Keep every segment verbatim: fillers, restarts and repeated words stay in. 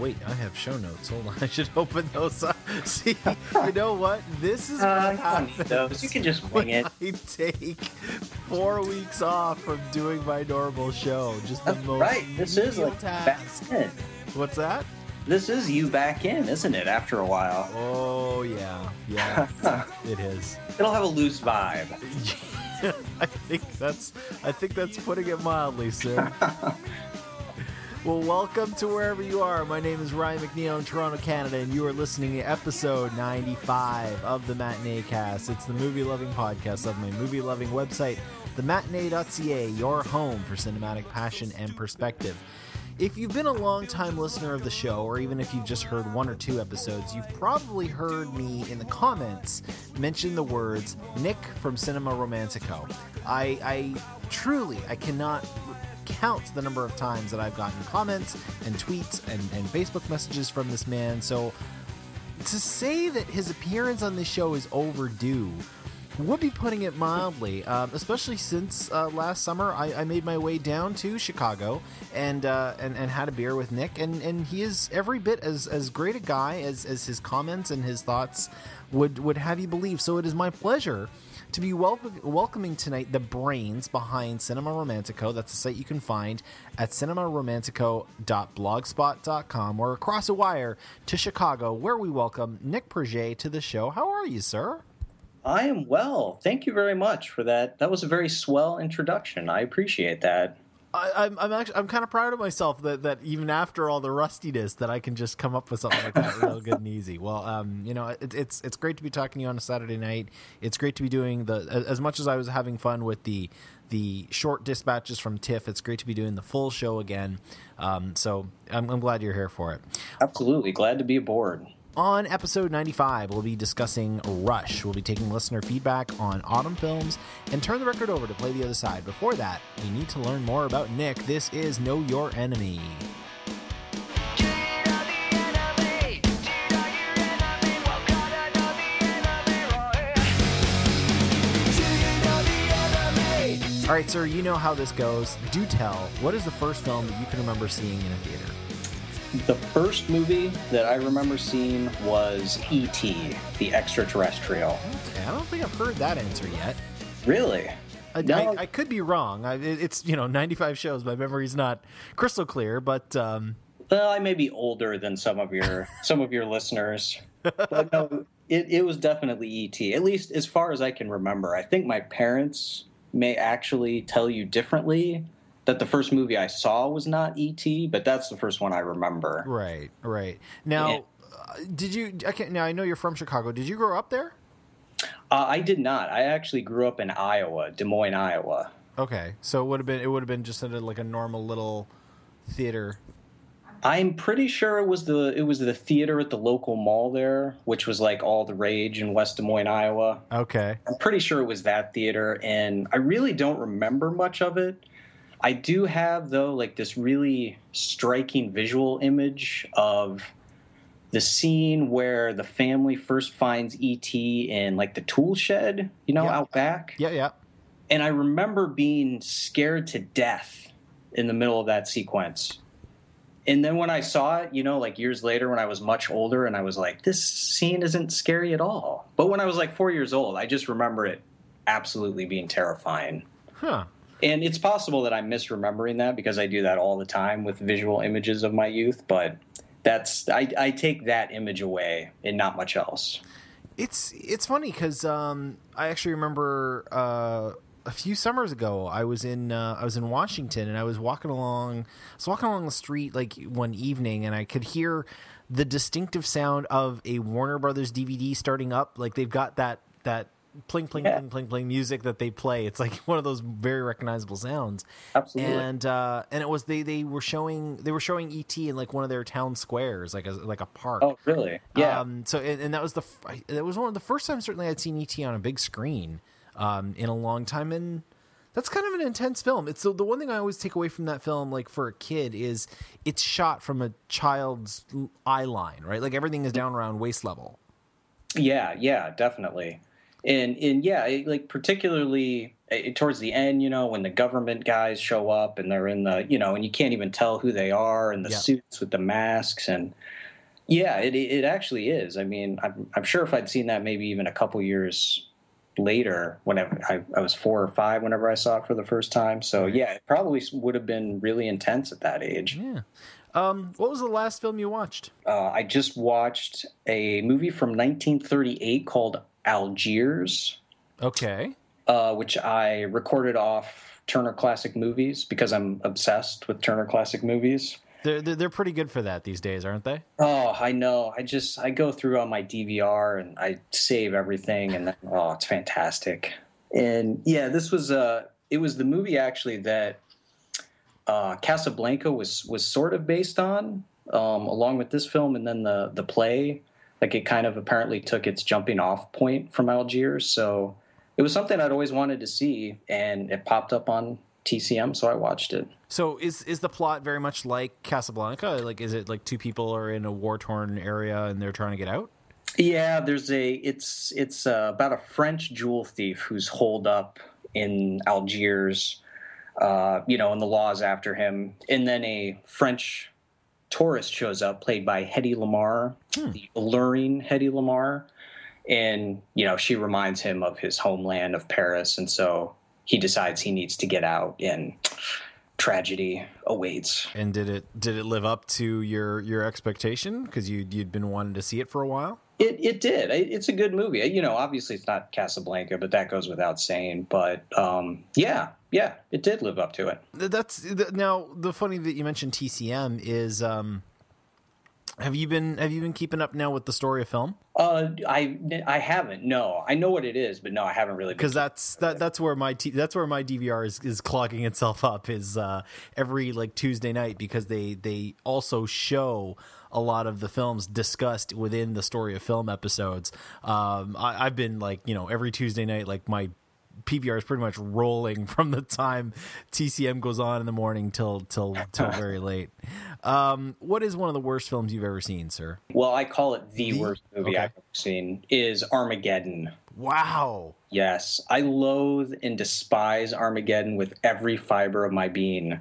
wait, I have show notes. Hold on, I should open those up. See, you know what? This is Uh, what happens. those. You can just wing it. I take four weeks off from doing my normal show. Just the That's most right. This is menial like task. back in. What's that? This is you back in, isn't it? After a while, Oh yeah, yeah, it is. it'll have a loose vibe. I think that's I think that's putting it mildly, sir. Well, welcome to wherever you are. My name is Ryan McNeil in Toronto, Canada, and you are listening to episode ninety-five of the Matinee Cast. It's the movie-loving podcast of my movie-loving website, the matinee dot c a, your home for cinematic passion and perspective. If you've been a long-time listener of the show, or even if you've just heard one or two episodes, you've probably heard me in the comments mention the words Nick from Cinema Romantico. I, I truly, I cannot count the number of times that I've gotten comments and tweets and, and Facebook messages from this man. So to say that his appearance on this show is overdue would be putting it mildly, um, especially since uh, last summer I, I made my way down to Chicago and uh, and, and had a beer with Nick, and, and he is every bit as, as great a guy as, as his comments and his thoughts would, would have you believe. So it is my pleasure to be wel- welcoming tonight the brains behind Cinema Romantico. That's a site you can find at cinema romantico dot blogspot dot com, or across a wire to Chicago, where we welcome Nick Perget to the show. How are you, sir? I am well. Thank you very much for that. That was a very swell introduction. I appreciate that. I, I'm I'm actually I'm kind of proud of myself that, that even after all the rustiness that I can just come up with something like that real good and easy. Well, um, you know, it, it's it's great to be talking to you on a Saturday night. It's great to be doing the as much as I was having fun with the the short dispatches from TIFF. It's great to be doing the full show again. Um, so I'm, I'm glad you're here for it. Absolutely. Glad to be aboard. On episode ninety-five, we'll be discussing Rush. We'll be taking listener feedback on autumn films and turn the record over to play the other side. Before that, we need to learn more about Nick. This is Know Your Enemy. All right, sir, you know how this goes. Do tell, what is the first film that you can remember seeing in a theater? The first movie that I remember seeing was E T, the extraterrestrial. Okay, I don't think I've heard that answer yet. Really? I, No. I, I could be wrong. I, it- it's, you know, ninety-five shows. My memory's not crystal clear, but um, Well, I may be older than some of your some of your listeners, but no, it, it was definitely E T. At least as far as I can remember. I think my parents may actually tell you differently, that the first movie I saw was not E T, but that's the first one I remember. right, right. Now, Yeah. uh, did you? I can't, now I know you're from Chicago. Did you grow up there? Uh, I did not. I actually grew up in Iowa, Des Moines, Iowa. Okay, so it would have been it would have been just in a, like a normal little theater. I'm pretty sure it was the it was the theater at the local mall there, which was like all the rage in West Des Moines, Iowa. Okay, I'm pretty sure it was that theater, and I really don't remember much of it. I do have, though, like this really striking visual image of the scene where the family first finds E T in like the tool shed, you know, Yeah. out back. yeah, yeah. And I remember being scared to death in the middle of that sequence. And then when I saw it, you know, like years later when I was much older, and I was like, this scene isn't scary at all. But when I was like four years old, I just remember it absolutely being terrifying. Huh. And it's possible that I'm misremembering that because I do that all the time with visual images of my youth. But that's I, I take that image away and not much else. It's it's funny because um, I actually remember uh, a few summers ago I was in uh, I was in Washington, and I was walking along I was walking along the street like one evening, and I could hear the distinctive sound of a Warner Brothers D V D starting up. Like they've got that that pling pling Yeah. pling pling pling music that they play. It's like one of those very recognizable sounds. Absolutely. And uh, and it was they they were showing they were showing E T in like one of their town squares, like a like a park. Oh, really? Yeah. Um, so and, and that was the f- I- that was one of the first times certainly I'd seen E T on a big screen um, in a long time, and that's kind of an intense film. It's the, the one thing I always take away from that film, like for a kid, is it's shot from a child's eye line, right? Like everything is down around waist level. Yeah, yeah, definitely. And and yeah, it, like particularly uh, towards the end, you know, when the government guys show up and they're in the, you know, and you can't even tell who they are, and the Yeah. suits with the masks, and yeah, it it actually is. I mean, I'm I'm sure if I'd seen that maybe even a couple years later, whenever I, I was four or five, whenever I saw it for the first time. So yeah, it probably would have been really intense at that age. Yeah. Um, what was the last film you watched? Uh, I just watched a movie from nineteen thirty-eight called Algiers. Okay. Uh, which I recorded off Turner Classic Movies because I'm obsessed with Turner Classic Movies. They're, they're they're pretty good for that these days, aren't they? Oh, I know. I just I go through on my D V R and I save everything, and then, oh, it's fantastic. And yeah, this was uh it was the movie actually that uh, Casablanca was was sort of based on, um, along with this film, and then the the play. Like, it kind of apparently took its jumping off point from Algiers, so it was something I'd always wanted to see, and it popped up on T C M, so I watched it. So is is the plot very much like Casablanca? Like, is it like two people are in a war-torn area and they're trying to get out? Yeah, there's a it's it's uh, about a French jewel thief who's holed up in Algiers, uh, you know, and the law's after him, and then a French tourist shows up, played by Hedy Lamarr, hmm. the alluring Hedy Lamarr, and you know, she reminds him of his homeland of Paris, and so he decides he needs to get out, and tragedy awaits. And did it did it live up to your your expectation? Because you you'd been wanting to see it for a while. It it did. It's a good movie. You know, obviously it's not Casablanca, but that goes without saying. But um, yeah, yeah, it did live up to it. That's now the funny that you mentioned T C M is. Um, have you been Have you been keeping up now with the story of film? Uh, I I haven't. No, I know what it is, but no, I haven't really. Because that's that that's where my t- that's where my D V R is, is clogging itself up is uh, every like Tuesday night, because they they also show a lot of the films discussed within the story of film episodes. Um, I, I've been like, you know, every Tuesday night, like my P V R is pretty much rolling from the time T C M goes on in the morning till till till very late. Um, what is one of the worst films you've ever seen, sir? Well, I call it the, the? worst movie okay. I've ever seen is Armageddon. Wow. Yes, I loathe and despise Armageddon with every fiber of my being.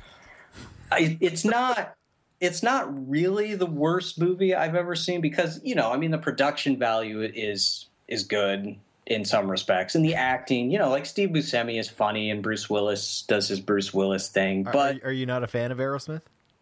I, it's not. It's not really the worst movie I've ever seen because, you know, I mean, the production value is is good in some respects, and the acting, you know, like Steve Buscemi is funny and Bruce Willis does his Bruce Willis thing. But are, are you not a fan of Aerosmith?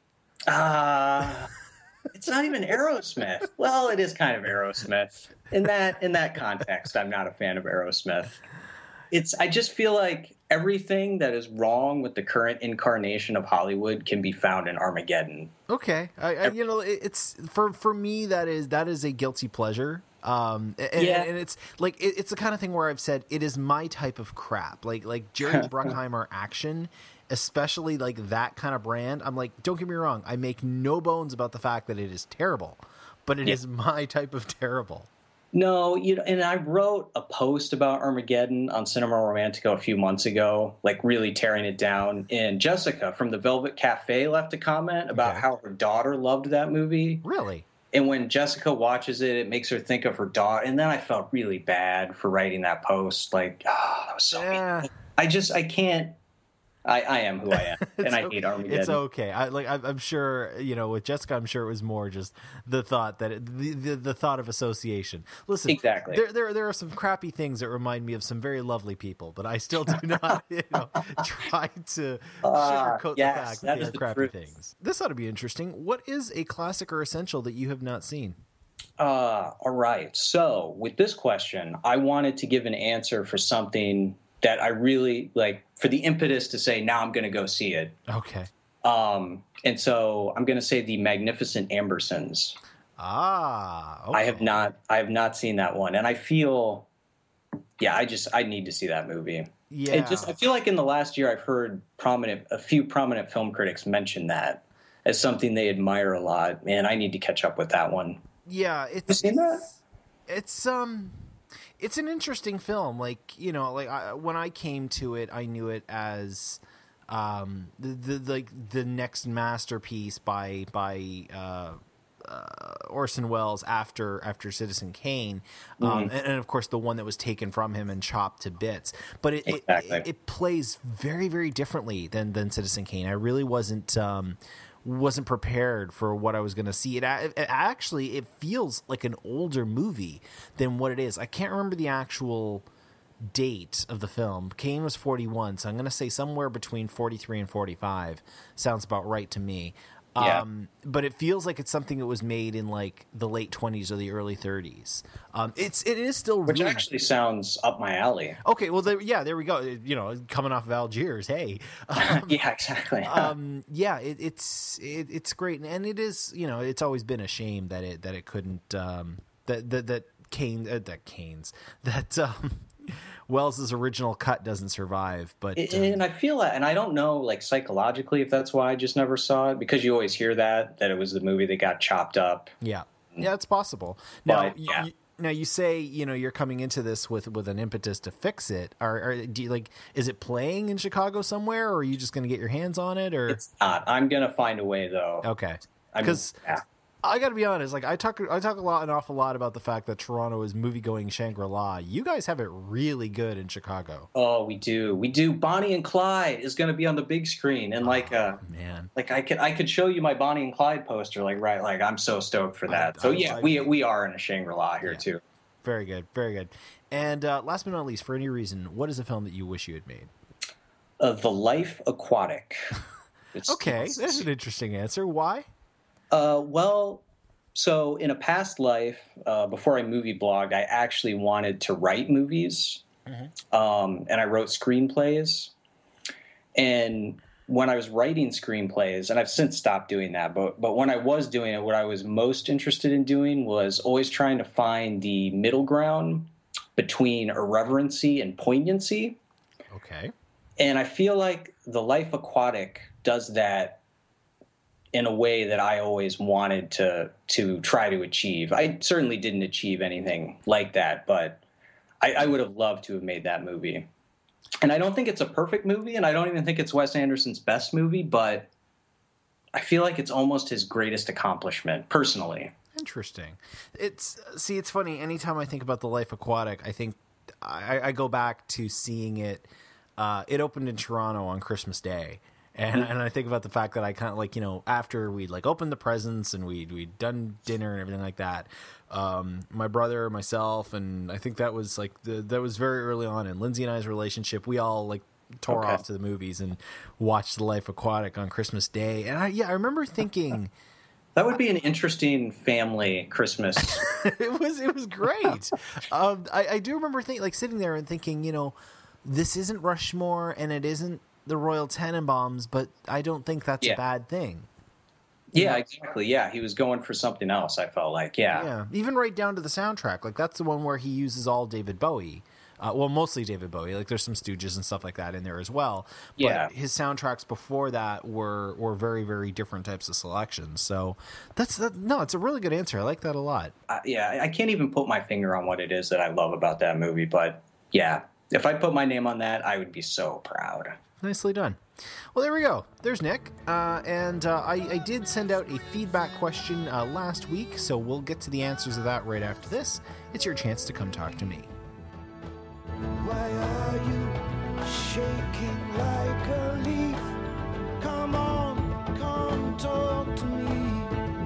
Uh it's not even Aerosmith. Well, it is kind of Aerosmith in that in that context. I'm not a fan of Aerosmith. It's I just feel like everything that is wrong with the current incarnation of Hollywood can be found in Armageddon. Okay, I, I, you know, it's for for me that is that is a guilty pleasure. Um, and, yeah. and it's like it, it's the kind of thing where I've said it is my type of crap. Like like Jerry Bruckheimer action, especially like that kind of brand. I'm like, don't get me wrong, I make no bones about the fact that it is terrible, but it yeah. is my type of terrible. No, you know, and I wrote a post about Armageddon on Cinema Romantico a few months ago, like really tearing it down. And Jessica from the Velvet Cafe left a comment about okay. how her daughter loved that movie. Really? And when Jessica watches it, it makes her think of her daughter. And then I felt really bad for writing that post. Like, oh, that was so yeah. mean. I just, I can't. I, I am who I am, and I okay. hate Armageddon. It's okay. I like. I'm sure. You know, with Jessica, I'm sure it was more just the thought that it, the, the the thought of association. Listen, exactly. There, there, there are some crappy things that remind me of some very lovely people, but I still do not, you know, try to uh, sugarcoat yes, the fact that, that they are the crappy truth. things. This ought to be interesting. What is a classic or essential that you have not seen? Uh, all right. So with this question, I wanted to give an answer for something that I really like, for the impetus to say, now I'm going to go see it. Okay. Um, and so I'm going to say The Magnificent Ambersons. Ah, okay. I have not, I have not seen that one. And I feel, yeah, I just, I need to see that movie. Yeah. It just, I feel like in the last year I've heard prominent, a few prominent film critics mention that as something they admire a lot. Man, I need to catch up with that one. Yeah. It's, you seen that? It's, um, it's an interesting film. Like, you know, like I, when I came to it, I knew it as um, the, the like the next masterpiece by by uh, uh, Orson Welles after after Citizen Kane, um, Mm-hmm. and, and of course the one that was taken from him and chopped to bits. But it Exactly. it, it plays very very differently than than Citizen Kane. I really wasn't. Um, wasn't prepared for what I was going to see. It, it actually it feels like an older movie than what it is. I can't remember the actual date of the film. Kane was forty-one, so I'm going to say somewhere between forty-three and forty-five. Sounds about right to me. Yeah. Um, but it feels like it's something that was made in like the late twenties or the early thirties. Um, it's it is still Which really actually sounds up my alley. okay. Well, there, yeah, there we go. You know, coming off of Algiers, hey. Um, Yeah, exactly. um, yeah, it, it's it, it's great, and it is. You know, it's always been a shame that it that it couldn't um, that that that Kane uh, that Kane's that um, Wells's original cut doesn't survive. But It- um, and I feel that, and I don't know, like psychologically, if that's why I just never saw it, because you always hear that that it was the movie that got chopped up. yeah, yeah, it's possible. Now, But, yeah. you, now you say you know you're coming into this with with an impetus to fix it. Or, or do you like is it playing in Chicago somewhere, or are you just going to get your hands on it? Or It's not. I'm gonna find a way though. okay, I mean, because. yeah. I got to be honest. Like I talk, I talk a lot, an awful lot about the fact that Toronto is movie-going Shangri-La. You guys have it really good in Chicago. Oh, we do. We do. Bonnie and Clyde is going to be on the big screen, and like, uh, Man, like I could, I could show you my Bonnie and Clyde poster. Like, right, like I'm so stoked for that. I- so I- yeah, I- we we are in a Shangri-La here Yeah. too. very good, very good. And uh, last but not least, for any reason, what is a film that you wish you had made? Uh, the Life Aquatic. It's, Okay, that's an interesting answer. Why? Uh, well, so in a past life, uh, before I movie blogged, I actually wanted to write movies, um, and I wrote screenplays. And when I was writing screenplays, and I've since stopped doing that, but but when I was doing it, what I was most interested in doing was always trying to find the middle ground between irreverency and poignancy. Okay, And I feel like The Life Aquatic does that in a way that I always wanted to to try to achieve. I certainly didn't achieve anything like that, but I, I would have loved to have made that movie. And I don't think it's a perfect movie, and I don't even think it's Wes Anderson's best movie, but I feel like it's almost his greatest accomplishment, personally. interesting. It's see, it's funny. Anytime I think about The Life Aquatic, I think I, I go back to seeing it. Uh, it opened in Toronto on Christmas Day. And and I think about the fact that I kind of like, you know, after we'd like opened the presents and we'd, we'd done dinner and everything like that, um, my brother, myself, and I think that was like, the, that was very early on in Lindsay and I's relationship. We all like tore Okay. off to the movies and watched The Life Aquatic on Christmas Day. And I, yeah, I remember thinking That would be an interesting family Christmas. it was, it was great. um, I, I do remember think, like sitting there and thinking, you know, this isn't Rushmore and it isn't the Royal Tenenbaums, but I don't think that's Yeah. a bad thing. Yeah, exactly. Yeah, he was going for something else, I felt like. Yeah. Yeah, even right down to the soundtrack. Like that's the one where he uses all David Bowie. Uh, well, mostly David Bowie. Like there's some Stooges and stuff like that in there as well. But Yeah. his soundtracks before that were were very very different types of selections. So that's that. No, it's a really good answer. I like that a lot. I, yeah, I can't even put my finger on what it is that I love about that movie, but yeah, if I put my name on that, I would be so proud. Nicely done. Well, there we go. There's Nick. Uh, and uh, I, I did send out a feedback question uh, last week, so we'll get to the answers of that right after this. It's your chance to come talk to me. Why are you shaking like a leaf? Come on, come talk to me.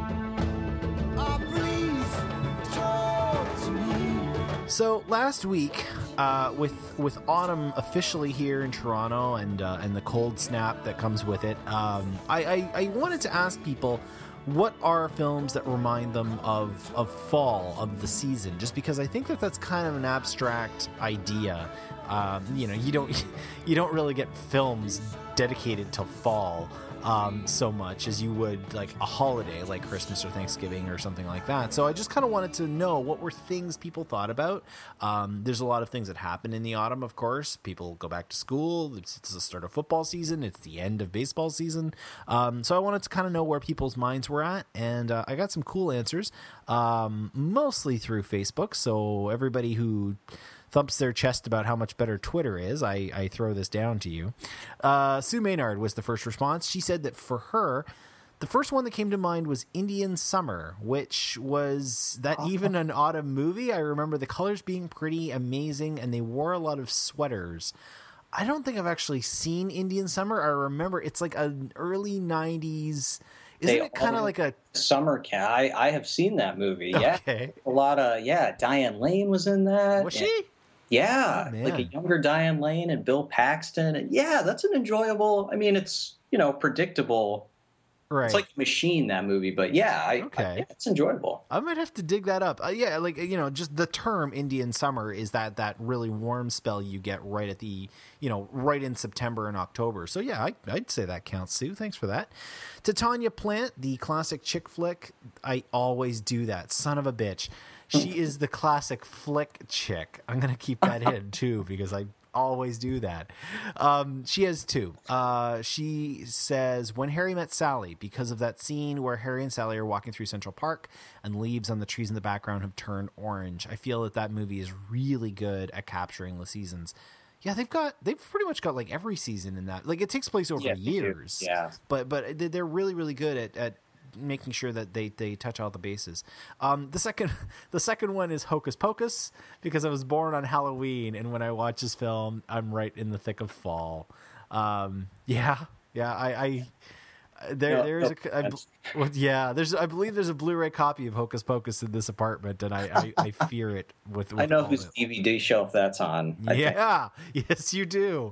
Oh, please talk to me. So last week, uh, with with autumn officially here in Toronto and uh, and the cold snap that comes with it, um, I, I, I wanted to ask people, what are films that remind them of of fall, of the season? Just because I think that that's kind of an abstract idea. Um, you know, you don't you don't really get films dedicated to fall um, so much as you would like a holiday like Christmas or Thanksgiving or something like that. So I just kind of wanted to know what were things people thought about. Um, there's a lot of things that happen in the autumn, of course. People go back to school. It's, it's the start of football season. It's the end of baseball season. Um, so I wanted to kind of know where people's minds were at. And uh, I got some cool answers, um, mostly through Facebook. So everybody who thumps their chest about how much better Twitter is, I, I throw this down to you. Uh, Sue Maynard was the first response. She said that for her, The first one that came to mind was Indian Summer, which was that even an autumn movie. I remember the colors being pretty amazing, and they wore a lot of sweaters. I don't think I've actually seen Indian Summer. I remember it's like an early nineties. Isn't They it kind of all- like a Summer Cat. I, I have seen that movie. Yeah, okay? a lot of yeah. Diane Lane was in that. Was and- she? Yeah, Oh, man. like a younger Diane Lane and Bill Paxton, and yeah, that's an enjoyable. I mean, it's you know predictable. Right. It's like a machine, that movie, but yeah, I, Okay. I, yeah, it's enjoyable. I might have to dig that up. Uh, yeah, like you know, just the term Indian summer is that that really warm spell you get right at the you know right in September and October. So yeah, I, I'd say that counts, Sue. Thanks for that. To Tanya Plant, the classic chick flick. I always do that. Son of a bitch. She is the classic flick chick. I'm gonna keep that in too because I always do that. Um, she has two. Uh, she says, When Harry Met Sally, because of that scene where Harry and Sally are walking through Central Park and leaves on the trees in the background have turned orange. I feel that that movie is really good at capturing the seasons. Yeah, they've got they've pretty much got like every season in that. Like it takes place over Yeah, they do. years. Yeah. But but they- they're really really good at at making sure that they, they touch all the bases. Um, the second the second one is Hocus Pocus because I was born on Halloween, and when I watch this film, I'm right in the thick of fall. Um, yeah, yeah. I, I there No, there's no, a I, that's- well, yeah. There's I believe there's a Blu-ray copy of Hocus Pocus in this apartment, and I I, I fear it with. with I know all whose the- D V D shelf that's on. I think. yeah, yes, you do.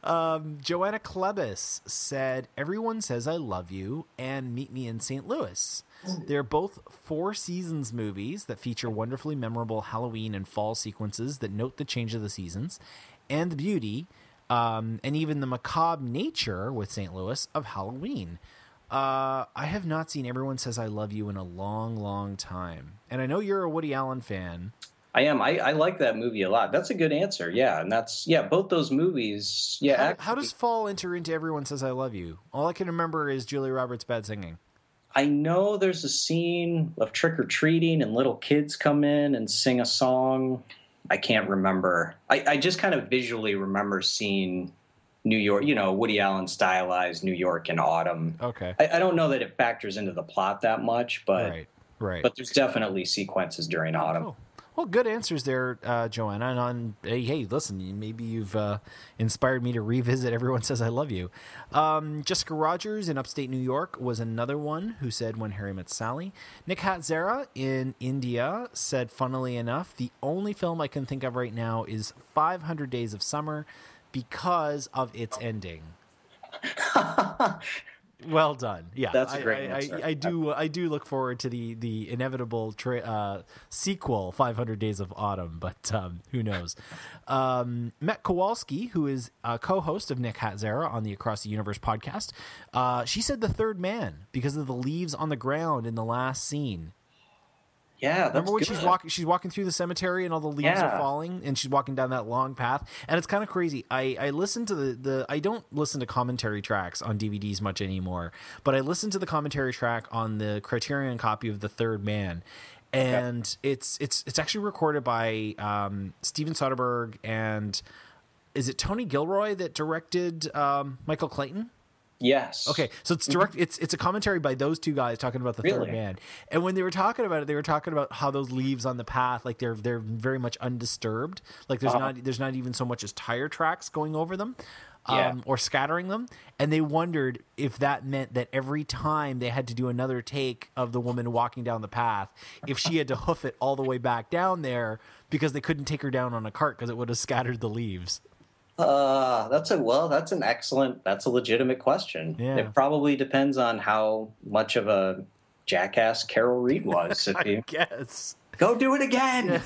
Um, Joanna Klebis said, Everyone Says I Love You and Meet Me in Saint Louis. They're both Four Seasons movies that feature wonderfully memorable Halloween and fall sequences that note the change of the seasons and the beauty um, and even the macabre nature with Saint Louis of Halloween. Uh, I have not seen Everyone Says I Love You in a long, long time. And I know you're a Woody Allen fan. I am. I, I like that movie a lot. That's a good answer. Yeah, and that's yeah. Both those movies. Yeah. How, actually, how does fall enter into Everyone Says I Love You? All I can remember is Julia Roberts' bad singing. I know there's a scene of trick or treating and little kids come in and sing a song. I can't remember. I, I just kind of visually remember seeing New York, you know, Woody Allen stylized New York in autumn. Okay. I, I don't know that it factors into the plot that much, but right, right. but there's definitely sequences during autumn. Oh. Well, good answers there, uh, Joanna. And on, hey, hey, listen, maybe you've uh, inspired me to revisit Everyone Says I Love You. Um, Jessica Rogers in upstate New York was another one who said When Harry Met Sally. Nick Hatzera in India said, funnily enough, the only film I can think of right now is five hundred Days of Summer because of its ending. Well done. Yeah, That's a I- great I, answer. I, I do. I do look forward to the the inevitable tra- uh, sequel, five hundred Days of Autumn. But um, who knows? Um, Met Kowalski, who is a co-host of Nick Hatzera on the Across the Universe podcast, uh, she said The Third Man because of the leaves on the ground in the last scene. Yeah, that's Remember when good. she's walking? She's walking through the cemetery and all the leaves are Yeah. falling, and she's walking down that long path, and it's kind of crazy. I I listen to the the I don't listen to commentary tracks on D V Ds much anymore, but I listened to the commentary track on the Criterion copy of The Third Man, and it's it's it's actually recorded by um, Steven Soderbergh and is it Tony Gilroy that directed um, Michael Clayton? Yes. Okay, so it's direct. It's it's a commentary by those two guys talking about the Third Really? Man. And when they were talking about it, they were talking about how those leaves on the path, like they're they're very much undisturbed. Like there's Uh-huh. not there's not even so much as tire tracks going over them, um, Yeah. or scattering them. And they wondered if that meant that every time they had to do another take of the woman walking down the path, if she had to hoof it all the way back down there because they couldn't take her down on a cart because it would have scattered the leaves. Uh, that's a well. That's an excellent. That's a legitimate question. Yeah. It probably depends on how much of a jackass Carol Reed was. If you Yes. go do it again.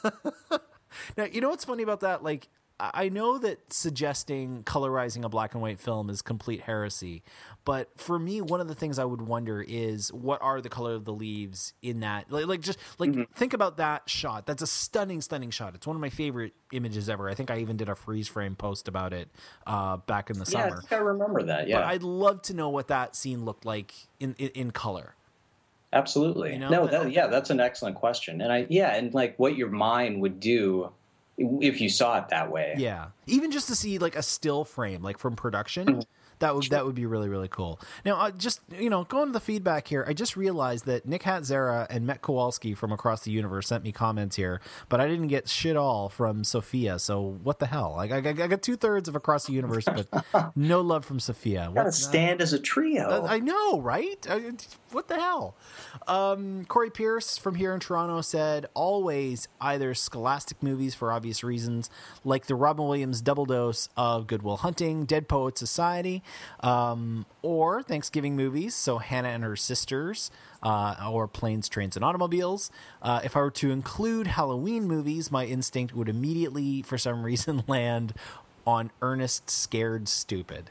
Now, you know what's funny about that? Like, I I know that suggesting colorizing a black and white film is complete heresy, but for me, one of the things I would wonder is what are the color of the leaves in that? Like, like just like think about that shot. That's a stunning, stunning shot. It's one of my favorite images ever. I think I even did a freeze frame post about it uh, back in the Yeah, I summer. think I remember that. Yeah, But I'd love to know what that scene looked like in in, in color. absolutely. You know, no, that- that, yeah, that's an excellent question. And I yeah, and like what your mind would do if you saw it that way. Yeah. Even just to see like a still frame, like from production, That would that would be really, really cool. Now, uh, just, you know, going to the feedback here, I just realized that Nick Hatzera and Met Kowalski from Across the Universe sent me comments here, but I didn't get shit all from Sophia, so what the hell? Like, I, I got two-thirds of Across the Universe, but no love from Sophia. Gotta What, stand as a trio. I know, right? I, what the hell? Um, Corey Pierce from here in Toronto said, always either scholastic movies for obvious reasons, like the Robin Williams double dose of Good Will Hunting, Dead Poet Society, um, or Thanksgiving movies, so Hannah and Her Sisters, uh, or Planes, Trains, and Automobiles. Uh, if I were to include Halloween movies, my instinct would immediately, for some reason, land on Ernest Scared Stupid.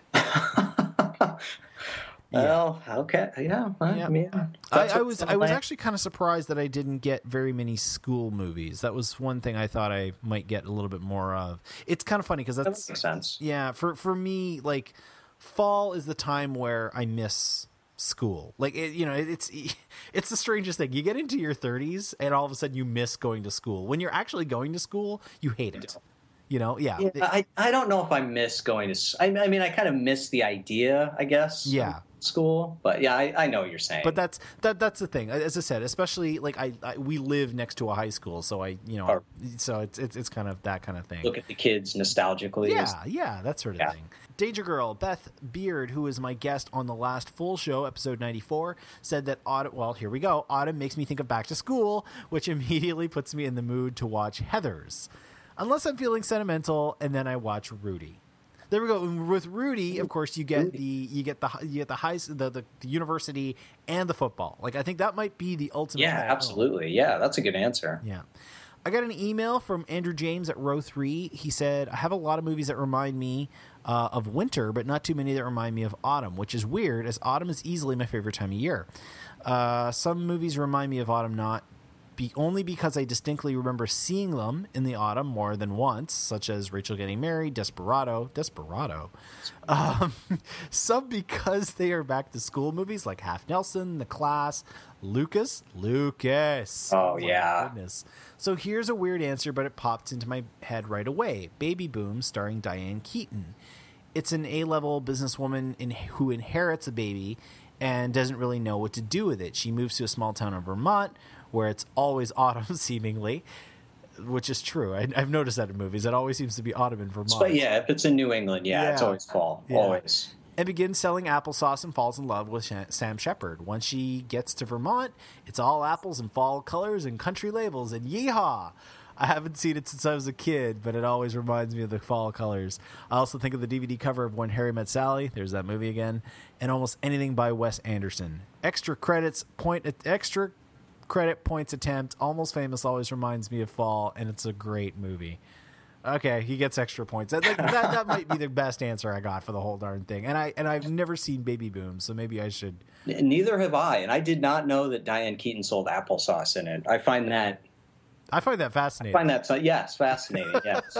Well, okay, yeah, I, Yeah. mean, I, I was I was actually kind of surprised that I didn't get very many school movies. That was one thing I thought I might get a little bit more of. It's kind of funny because that that's makes sense. yeah. For for me, like fall is the time where I miss school. Like it, you know, it, it's it's the strangest thing. You get into your thirties and all of a sudden you miss going to school. When you're actually going to school, you hate it. You know, yeah. Yeah, It- I, I don't know if I miss going to. s- I, I mean, I kind of miss the idea, I guess. Yeah. of School, but yeah, I, I know what you're saying. But that's that. That's the thing. As I said, especially like I, I we live next to a high school, so I, you know, Or- so it's it's it's kind of that kind of thing. look at the kids nostalgically. Yeah, yeah, that sort of Yeah. thing. Danger Girl, Beth Beard, who was my guest on the last full show, episode ninety-four, said that autumn, well, here we go. Autumn makes me think of back to school, which immediately puts me in the mood to watch Heathers. Unless I'm feeling sentimental, and then I watch Rudy. There we go. With Rudy, of course, you get the you get the you get the high the, the, the university and the football. Like I think that might be the ultimate. Yeah, film. absolutely. Yeah, that's a good answer. Yeah. I got an email from Andrew James at row three. He said, I have a lot of movies that remind me uh, of winter, but not too many that remind me of autumn, which is weird, as autumn is easily my favorite time of year. Uh, some movies remind me of autumn not be only because I distinctly remember seeing them in the autumn more than once, such as Rachel Getting Married, Desperado, Desperado. Um, some because they are back to school movies like Half Nelson, The Class, Lucas, Lucas. Oh, my yeah. goodness. So here's a weird answer, but it popped into my head right away. Baby Boom, starring Diane Keaton. It's an A-level businesswoman in, who inherits a baby and doesn't really know what to do with it. She moves to a small town in Vermont where it's always autumn, seemingly, which is true. I, I've noticed that in movies. It always seems to be autumn in Vermont. But yeah, if it's in New England, yeah, it's Yeah. always fall. Yeah. Always. And begins selling applesauce and falls in love with Sha- Sam Shepard. Once she gets to Vermont, it's all apples and fall colors and country labels and yeehaw. I haven't seen it since I was a kid, but it always reminds me of the fall colors. I also think of the D V D cover of When Harry Met Sally. There's that movie again. And almost anything by Wes Anderson. Extra credits, point, extra credit points attempt. Almost Famous always reminds me of fall, and it's a great movie. Okay, he gets extra points. That, that, that, that might be the best answer I got for the whole darn thing. And I and I've never seen Baby Boom, so maybe I should. N- Neither have I, and I did not know that Diane Keaton sold applesauce in it. I find that I find that fascinating. find that so- yes, fascinating. Yes.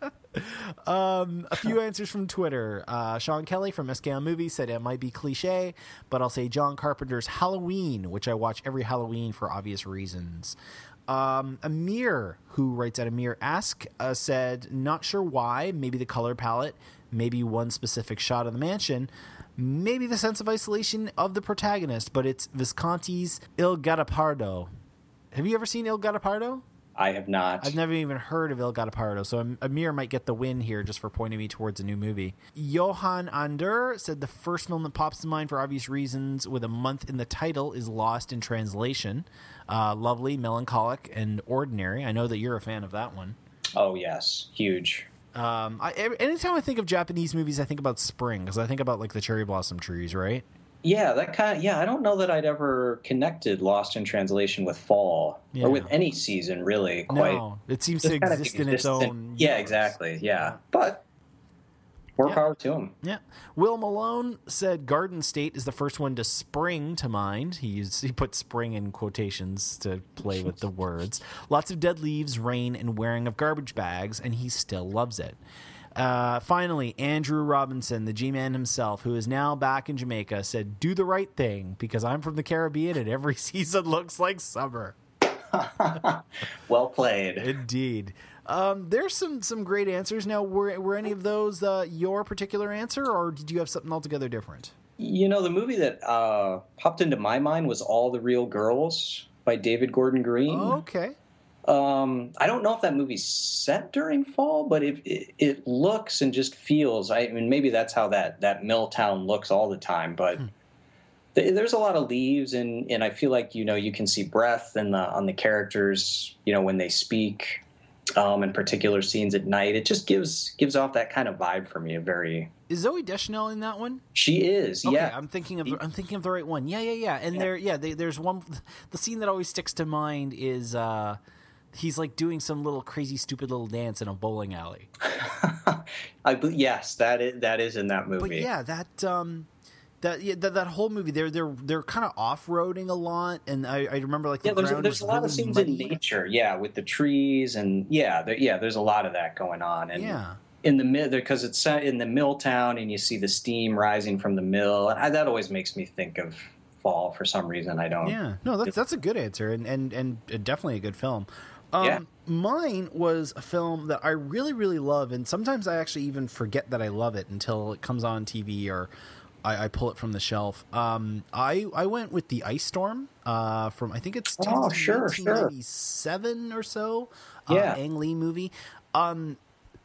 Um, a few answers from Twitter. Uh, Sean Kelly from S K on Movies said it might be cliche, but I'll say John Carpenter's Halloween, which I watch every Halloween for obvious reasons. Um, Amir, who writes at Amir Ask, uh, said, not sure why, maybe the color palette, maybe one specific shot of the mansion, maybe the sense of isolation of the protagonist, but it's Visconti's Il Gattopardo. Have you ever seen Il Gattopardo? I have not. I've never even heard of Il Gattopardo, so Am- Amir might get the win here just for pointing me towards a new movie. Johan Ander said the first film that pops to mind for obvious reasons with a month in the title is Lost in Translation. Uh, lovely, melancholic, and ordinary. I know that you're a fan of that one. Oh yes, huge. Um, I, every- anytime I think of Japanese movies, I think about spring, because I think about like the cherry blossom trees, right? Yeah, that kind of, yeah, I don't know that I'd ever connected Lost in Translation with fall Yeah. or with any season really quite. No, it seems Just to kind of exist in its exists in- own. Yeah, universe. exactly. Yeah. But more Yeah. power to him. Yeah. Will Malone said Garden State is the first one to spring to mind. He used, he put spring in quotations to play with the words. Lots of dead leaves, rain, and wearing of garbage bags, and he still loves it. Uh, finally, Andrew Robinson, the G-Man himself, who is now back in Jamaica, said, do the right thing, because I'm from the Caribbean and every season looks like summer. Well played. Indeed. Um, there's some some great answers. Now, were were any of those uh, your particular answer, or did you have something altogether different? You know, the movie that uh, popped into my mind was All the Real Girls by David Gordon Green. Oh, okay. Um, I don't know if that movie's set during fall, but it, it, it looks and just feels. I mean, maybe that's how that that mill town looks all the time. But hmm. th- there's a lot of leaves, and, and I feel like you know you can see breath in the on the characters. You know when they speak, um, in particular scenes at night. It just gives gives off that kind of vibe for me. A very Is Zooey Deschanel in that one? She is. Okay, yeah, I'm thinking of the, I'm thinking of the right one. Yeah, yeah, yeah. And yeah. there, yeah, they, there's one. The scene that always sticks to mind is uh, he's like doing some little crazy, stupid little dance in a bowling alley. I yes, that is that is in that movie. But yeah, that um, that yeah, that, that whole movie, they're they're they're kind of off roading a lot, and I, I remember like the yeah, there's, ground there's was a lot really of scenes muddy. in nature, yeah, with the trees and yeah, there, yeah, there's a lot of that going on, and yeah. in the mill because it's set in the mill town, and you see the steam rising from the mill, and I, that always makes me think of fall for some reason. I don't. Yeah, no, that's that's a good answer, and and and definitely a good film. Um, yeah. Mine was a film that I really, really love, and sometimes I actually even forget that I love it until it comes on T V or I, I pull it from the shelf. Um, I I went with The Ice Storm uh, from I think it's oh, sure, nineteen ninety-seven sure. or so. Yeah, uh, Ang Lee movie. Um,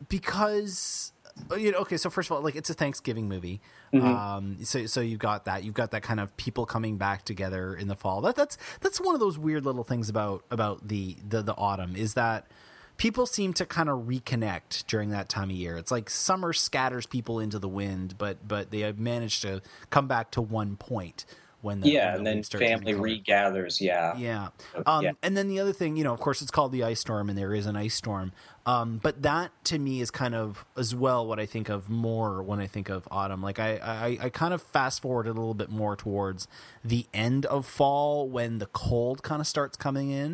because you know, okay, so first of all, like it's a Thanksgiving movie. Mm-hmm. Um, so so you've got that, you've got that kind of people coming back together in the fall. That that's that's one of those weird little things about about the the, the autumn is that people seem to kind of reconnect during that time of year. It's like summer scatters people into the wind, but but they have managed to come back to one point. When the, yeah, when the and then family regathers, yeah. Yeah. Um, yeah. And then the other thing, you know, of course, it's called The Ice Storm, and there is an ice storm. Um, but that, to me, is kind of, as well, what I think of more when I think of autumn. Like, I, I, I kind of fast-forward a little bit more towards the end of fall when the cold kind of starts coming in.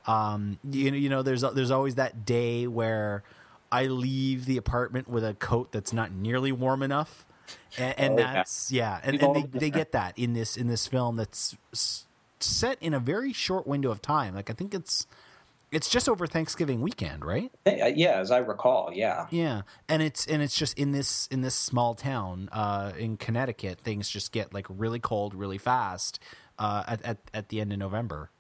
Um, you know, you know, there's there's always that day where I leave the apartment with a coat that's not nearly warm enough. And, and oh, that's yeah, and, and they, they get that in this in this film that's s- set in a very short window of time. Like I think it's it's just over Thanksgiving weekend, right? Yeah, as I recall, yeah, yeah, and it's and it's just in this in this small town uh, in Connecticut, things just get like really cold, really fast uh, at, at at the end of November.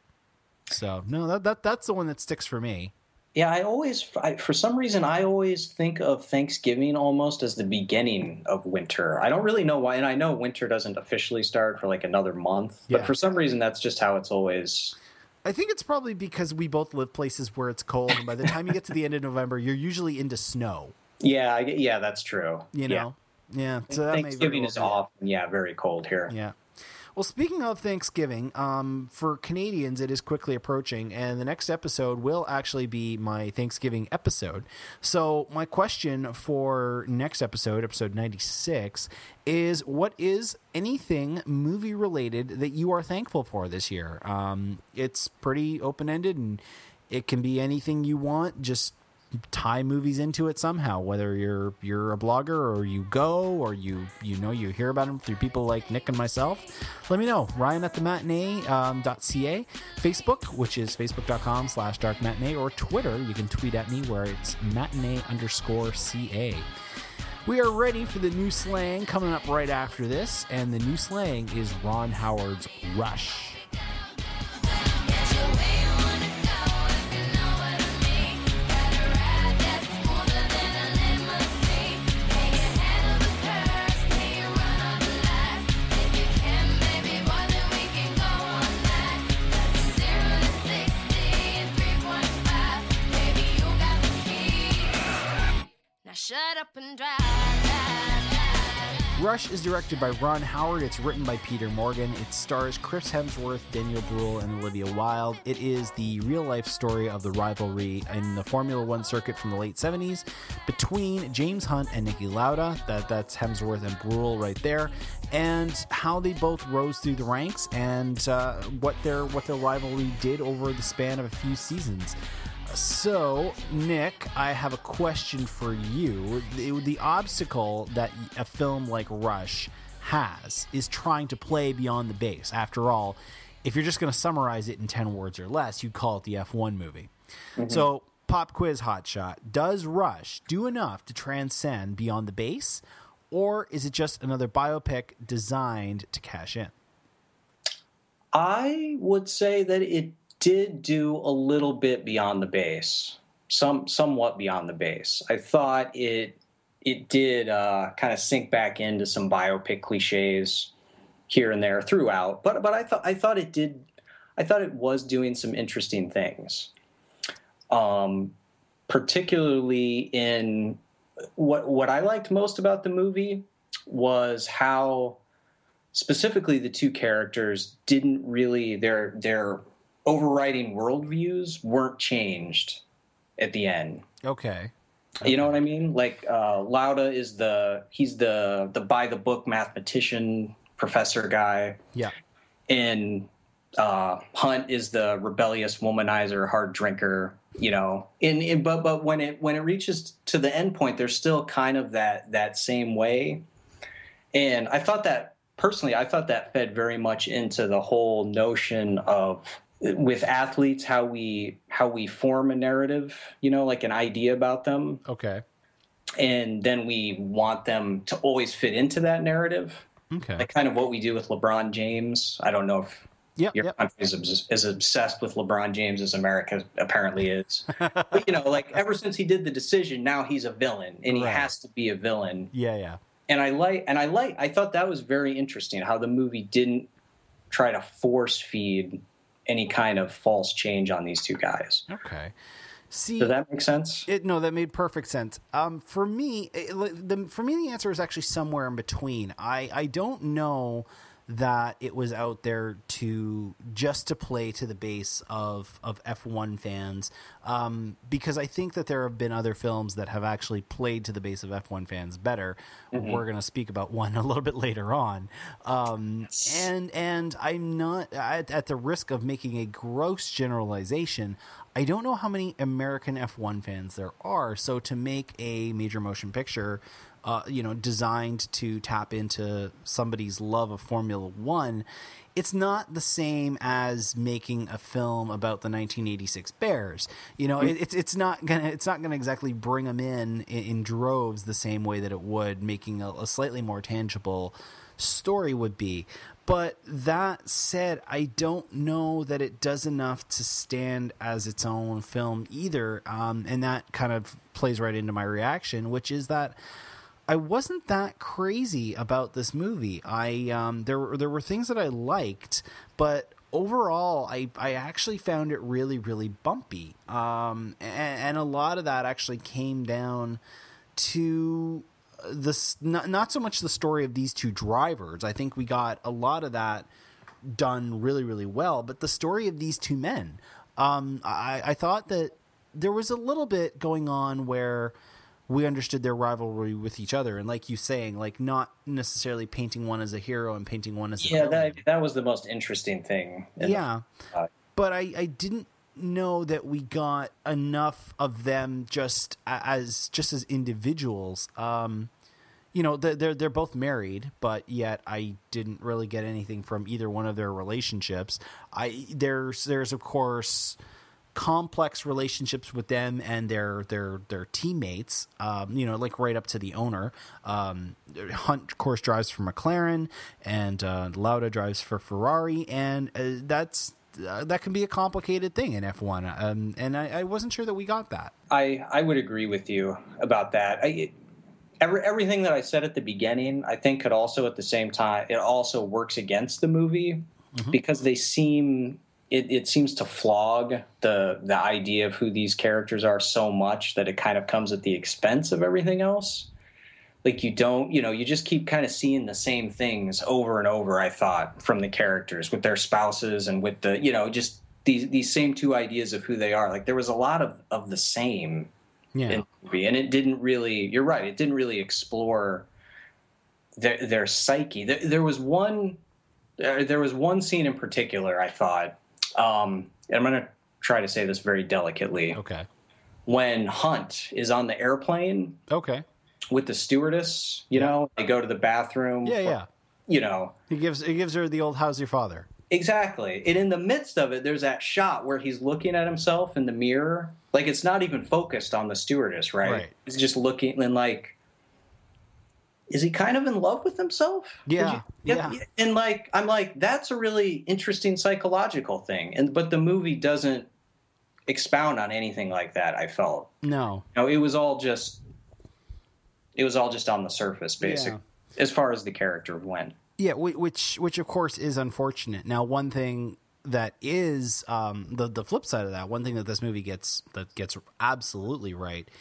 So no, that that that's the one that sticks for me. Yeah, I always, I, for some reason, I always think of Thanksgiving almost as the beginning of winter. I don't really know why, and I know winter doesn't officially start for like another month, but yeah. for some reason, that's just how it's always. I think it's probably because we both live places where it's cold, and by the time you get to the end of November, you're usually into snow. Yeah, I, yeah, that's true. You know, yeah. yeah so that Thanksgiving may is off. Yeah, very cold here. Yeah. Well, speaking of Thanksgiving, um, for Canadians, it is quickly approaching, and the next episode will actually be my Thanksgiving episode. So my question for next episode, episode ninety-six, is what is anything movie-related that you are thankful for this year? Um, it's pretty open-ended, and it can be anything you want, just tie movies into it somehow, whether you're you're a blogger or you go or you you know you hear about them through people like Nick and myself. Let me know. Ryan at the matinee um, dot ca, Facebook, which is facebook.com slash dark matinee, or Twitter, you can tweet at me where it's matinee underscore ca. We are ready for the new slang coming up right after this, and the new slang is Ron Howard's Rush. Shut up and drive, drive, drive. Rush is directed by Ron Howard. It's written by Peter Morgan. It stars Chris Hemsworth, Daniel Bruhl, and Olivia Wilde. It is the real-life story of the rivalry in the Formula One circuit from the late seventies between James Hunt and Niki Lauda. That, that's Hemsworth and Bruhl right there. And how they both rose through the ranks and uh, what their what their rivalry did over the span of a few seasons. So, Nick, I have a question for you. The, the obstacle that a film like Rush has is trying to play beyond the base. After all, if you're just going to summarize it in ten words or less, you'd call it the F one movie. Mm-hmm. So, Pop quiz hotshot. Does Rush do enough to transcend beyond the base, or is it just another biopic designed to cash in? I would say that it did do a little bit beyond the base, some somewhat beyond the base. I thought it it did uh, kind of sink back into some biopic cliches here and there throughout, but but I thought I thought it did. I thought it was doing some interesting things, um, particularly in what what I liked most about the movie was how specifically the two characters didn't really their their overriding worldviews weren't changed at the end. Okay. okay. You know what I mean? Like uh, Lauda is the he's the the by the book mathematician professor guy. Yeah. And uh, Hunt is the rebellious womanizer, hard drinker. You know, in, in but but when it when it reaches to the end point, there's still kind of that that same way. And I thought that personally, I thought that fed very much into the whole notion of with athletes how we how we form a narrative. You know, like an idea about them. Okay. And then we want them to always fit into that narrative. Okay. Like kind of what we do with LeBron James. I don't know if yep, your yep. country is as obsessed with LeBron James as America apparently is. But, you know, like ever since he did The Decision, now he's a villain, and he right. has to be a villain. Yeah, yeah. And I like, and I like, I thought that was very interesting how the movie didn't try to force feed any kind of false change on these two guys. Okay. See, does that make sense? It, no, that made perfect sense. Um, for me, it, the, for me, the answer is actually somewhere in between. I, I don't know that it was out there to just to play to the base of, of F one fans, um, because I think that there have been other films that have actually played to the base of F one fans better. Mm-hmm. We're going to speak about one a little bit later on. Um, and, and I'm not at, at the risk of making a gross generalization. I don't know how many American F one fans there are. So to make a major motion picture, uh, you know, designed to tap into somebody's love of Formula One, it's not the same as making a film about the nineteen eighty-six Bears. You know, it, it's it's not gonna it's not gonna exactly bring them in, in in droves the same way that it would making a, a slightly more tangible story would be. But that said, I don't know that it does enough to stand as its own film either. Um, and that kind of plays right into my reaction, which is that I wasn't that crazy about this movie. I um, there were there were things that I liked, but overall, I, I actually found it really, really bumpy. Um, and, and a lot of that actually came down to this, not, not so much the story of these two drivers. I think we got a lot of that done really, really well, but the story of these two men. Um, I, I thought that there was a little bit going on where we understood their rivalry with each other. And like you saying, like not necessarily painting one as a hero and painting one as a yeah, villain. that, that was the most interesting thing. Yeah. The, uh, but I, I didn't know that we got enough of them just as just as individuals. Um, you know, they're they're both married, but yet I didn't really get anything from either one of their relationships. I there's there's of course complex relationships with them and their their their teammates. Um, you know, like right up to the owner. Um, Hunt, of course, drives for McLaren, and uh, Lauda drives for Ferrari, and uh, that's. Uh, that can be a complicated thing in F one, um, and I, I wasn't sure that we got that. I, I would agree with you about that. I, it, every, everything that I said at the beginning, I think could also at the same time, it also works against the movie mm-hmm. because they seem, it, it seems to flog the the idea of who these characters are so much that it kind of comes at the expense of everything else. Like you don't, you know, you just keep kind of seeing the same things over and over, I thought, from the characters with their spouses and with the, you know, just these these same two ideas of who they are. Like there was a lot of, of the same yeah. in the movie. And it didn't really, you're right, it didn't really explore their, their psyche. There, there was one, there, there was one scene in particular, I thought, um, and I'm going to try to say this very delicately. Okay. When Hunt is on the airplane. Okay. With the stewardess, you yeah. know, they go to the bathroom. Yeah, for, yeah. You know, he gives he gives her the old "How's your father?" Exactly. And in the midst of it, there's that shot where he's looking at himself in the mirror. Like, it's not even focused on the stewardess, right? Right. He's just looking and, like, is he kind of in love with himself? Yeah. You, yeah. And, like, I'm like, that's a really interesting psychological thing. And But the movie doesn't expound on anything like that, I felt. No. No, it was all just, it was all just on the surface, basically, yeah. as far as the character went. Yeah, which which of course is unfortunate. Now, one thing that is um, the the flip side of that, one thing that this movie gets that gets absolutely right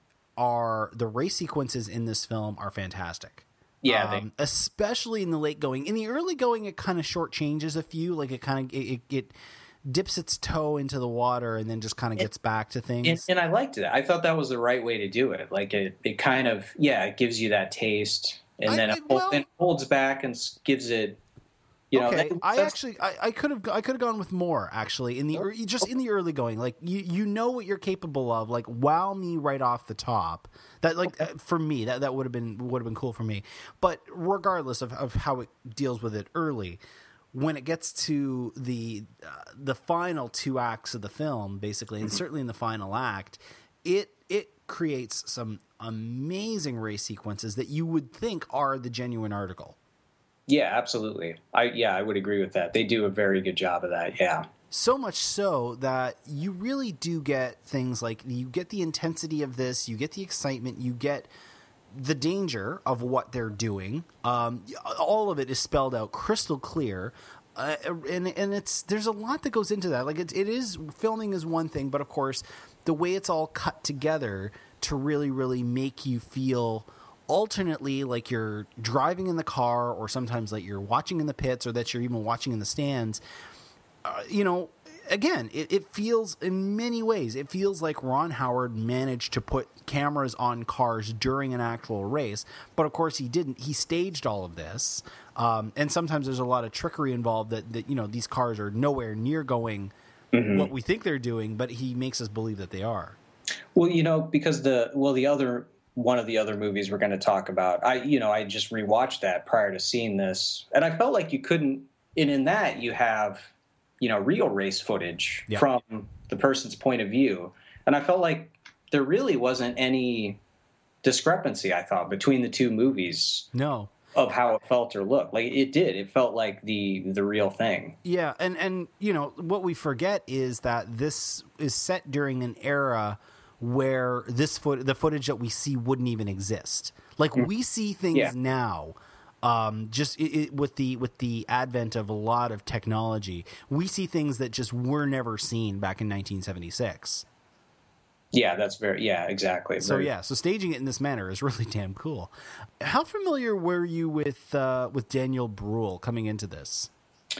are the race sequences in this film are fantastic. Yeah, um, they... especially in the late going. In the early going, it kind of shortchanges a few. Like it kind of it, it, it dips its toe into the water and then just kind of gets it, back to things. And, and I liked it. I thought that was the right way to do it. Like it, it kind of yeah, it gives you that taste. And then I, it, well, it holds back and gives it, you know. Okay, that, I actually, I, I could have, I could have gone with more actually in the oh, just in the early going. Like you, you know what you're capable of. Like wow me right off the top. That like okay. for me, that that would have been would have been cool for me. But regardless of, of how it deals with it early, when it gets to the uh, the final two acts of the film, basically, and mm-hmm. certainly in the final act, it it creates some amazing race sequences that you would think are the genuine article. Yeah, absolutely. I yeah, I would agree with that. They do a very good job of that. Yeah. So much so that you really do get things like you get the intensity of this, you get the excitement, you get the danger of what they're doing. Um, all of it is spelled out crystal clear. Uh, and and it's there's a lot that goes into that. Like it, it is filming is one thing, but of course the way it's all cut together to really, really make you feel alternately like you're driving in the car or sometimes like you're watching in the pits or that you're even watching in the stands. Uh, you know, again, it, it feels in many ways, it feels like Ron Howard managed to put cameras on cars during an actual race. But of course he didn't. He staged all of this. Um, and sometimes there's a lot of trickery involved that, that, you know, these cars are nowhere near going mm-hmm. what we think they're doing, but he makes us believe that they are. Well, you know, because the well, the other one of the other movies we're going to talk about, I you know, I just rewatched that prior to seeing this, and I felt like you couldn't. And in that, you have you know real race footage yeah. from the person's point of view, and I felt like there really wasn't any discrepancy. I thought between the two movies. No. Of how it felt or looked. Like it did. It felt like the the real thing. Yeah, and and you know what we forget is that this is set during an era where this foot the footage that we see wouldn't even exist. Like mm. we see things yeah. now, um, just it, it, with the with the advent of a lot of technology, we see things that just were never seen back in nineteen seventy-six. Yeah, that's very, yeah, exactly. So very... yeah, so staging it in this manner is really damn cool. How familiar were you with uh, with Daniel Bruhl coming into this?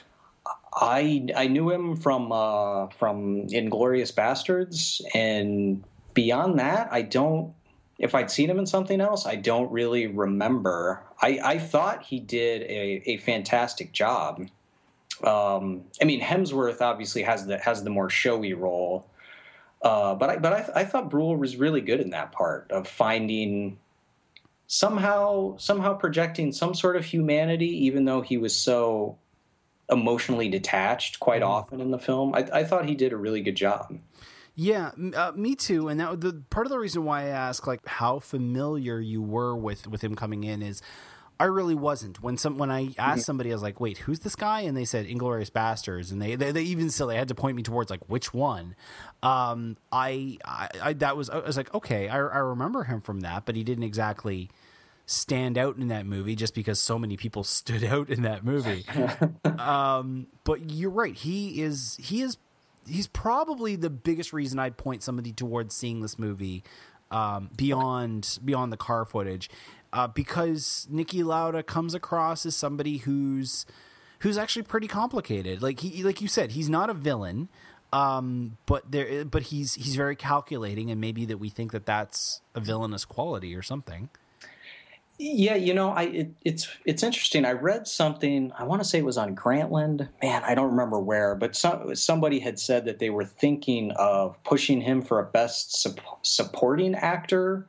I I knew him from uh, from Inglourious Bastards, and beyond that, I don't. If I'd seen him in something else, I don't really remember. I, I thought he did a, a fantastic job. Um, I mean, Hemsworth obviously has the has the more showy role. Uh, but I, but I, I thought Bruhl was really good in that part of finding somehow somehow projecting some sort of humanity, even though he was so emotionally detached quite mm-hmm. often in the film. I, I thought he did a really good job. Yeah, uh, me too. And that the part of the reason why I asked like how familiar you were with, with him coming in is I really wasn't. When some when I asked somebody, I was like, "Wait, who's this guy?" And they said Inglourious Bastards, and they, they they even still they had to point me towards like which one. Um, I, I I that was I was like, okay, I I remember him from that, but he didn't exactly stand out in that movie just because so many people stood out in that movie. um, but you're right. He is he is he's probably the biggest reason I'd point somebody towards seeing this movie um, beyond beyond the car footage. Uh, because Niki Lauda comes across as somebody who's who's actually pretty complicated. Like he, like you said, he's not a villain, um, but there, but he's he's very calculating, and maybe that we think that that's a villainous quality or something. Yeah, you know, I it, it's it's interesting. I read something. I want to say it was on Grantland. Man, I don't remember where, but some, somebody had said that they were thinking of pushing him for a best su- supporting actor.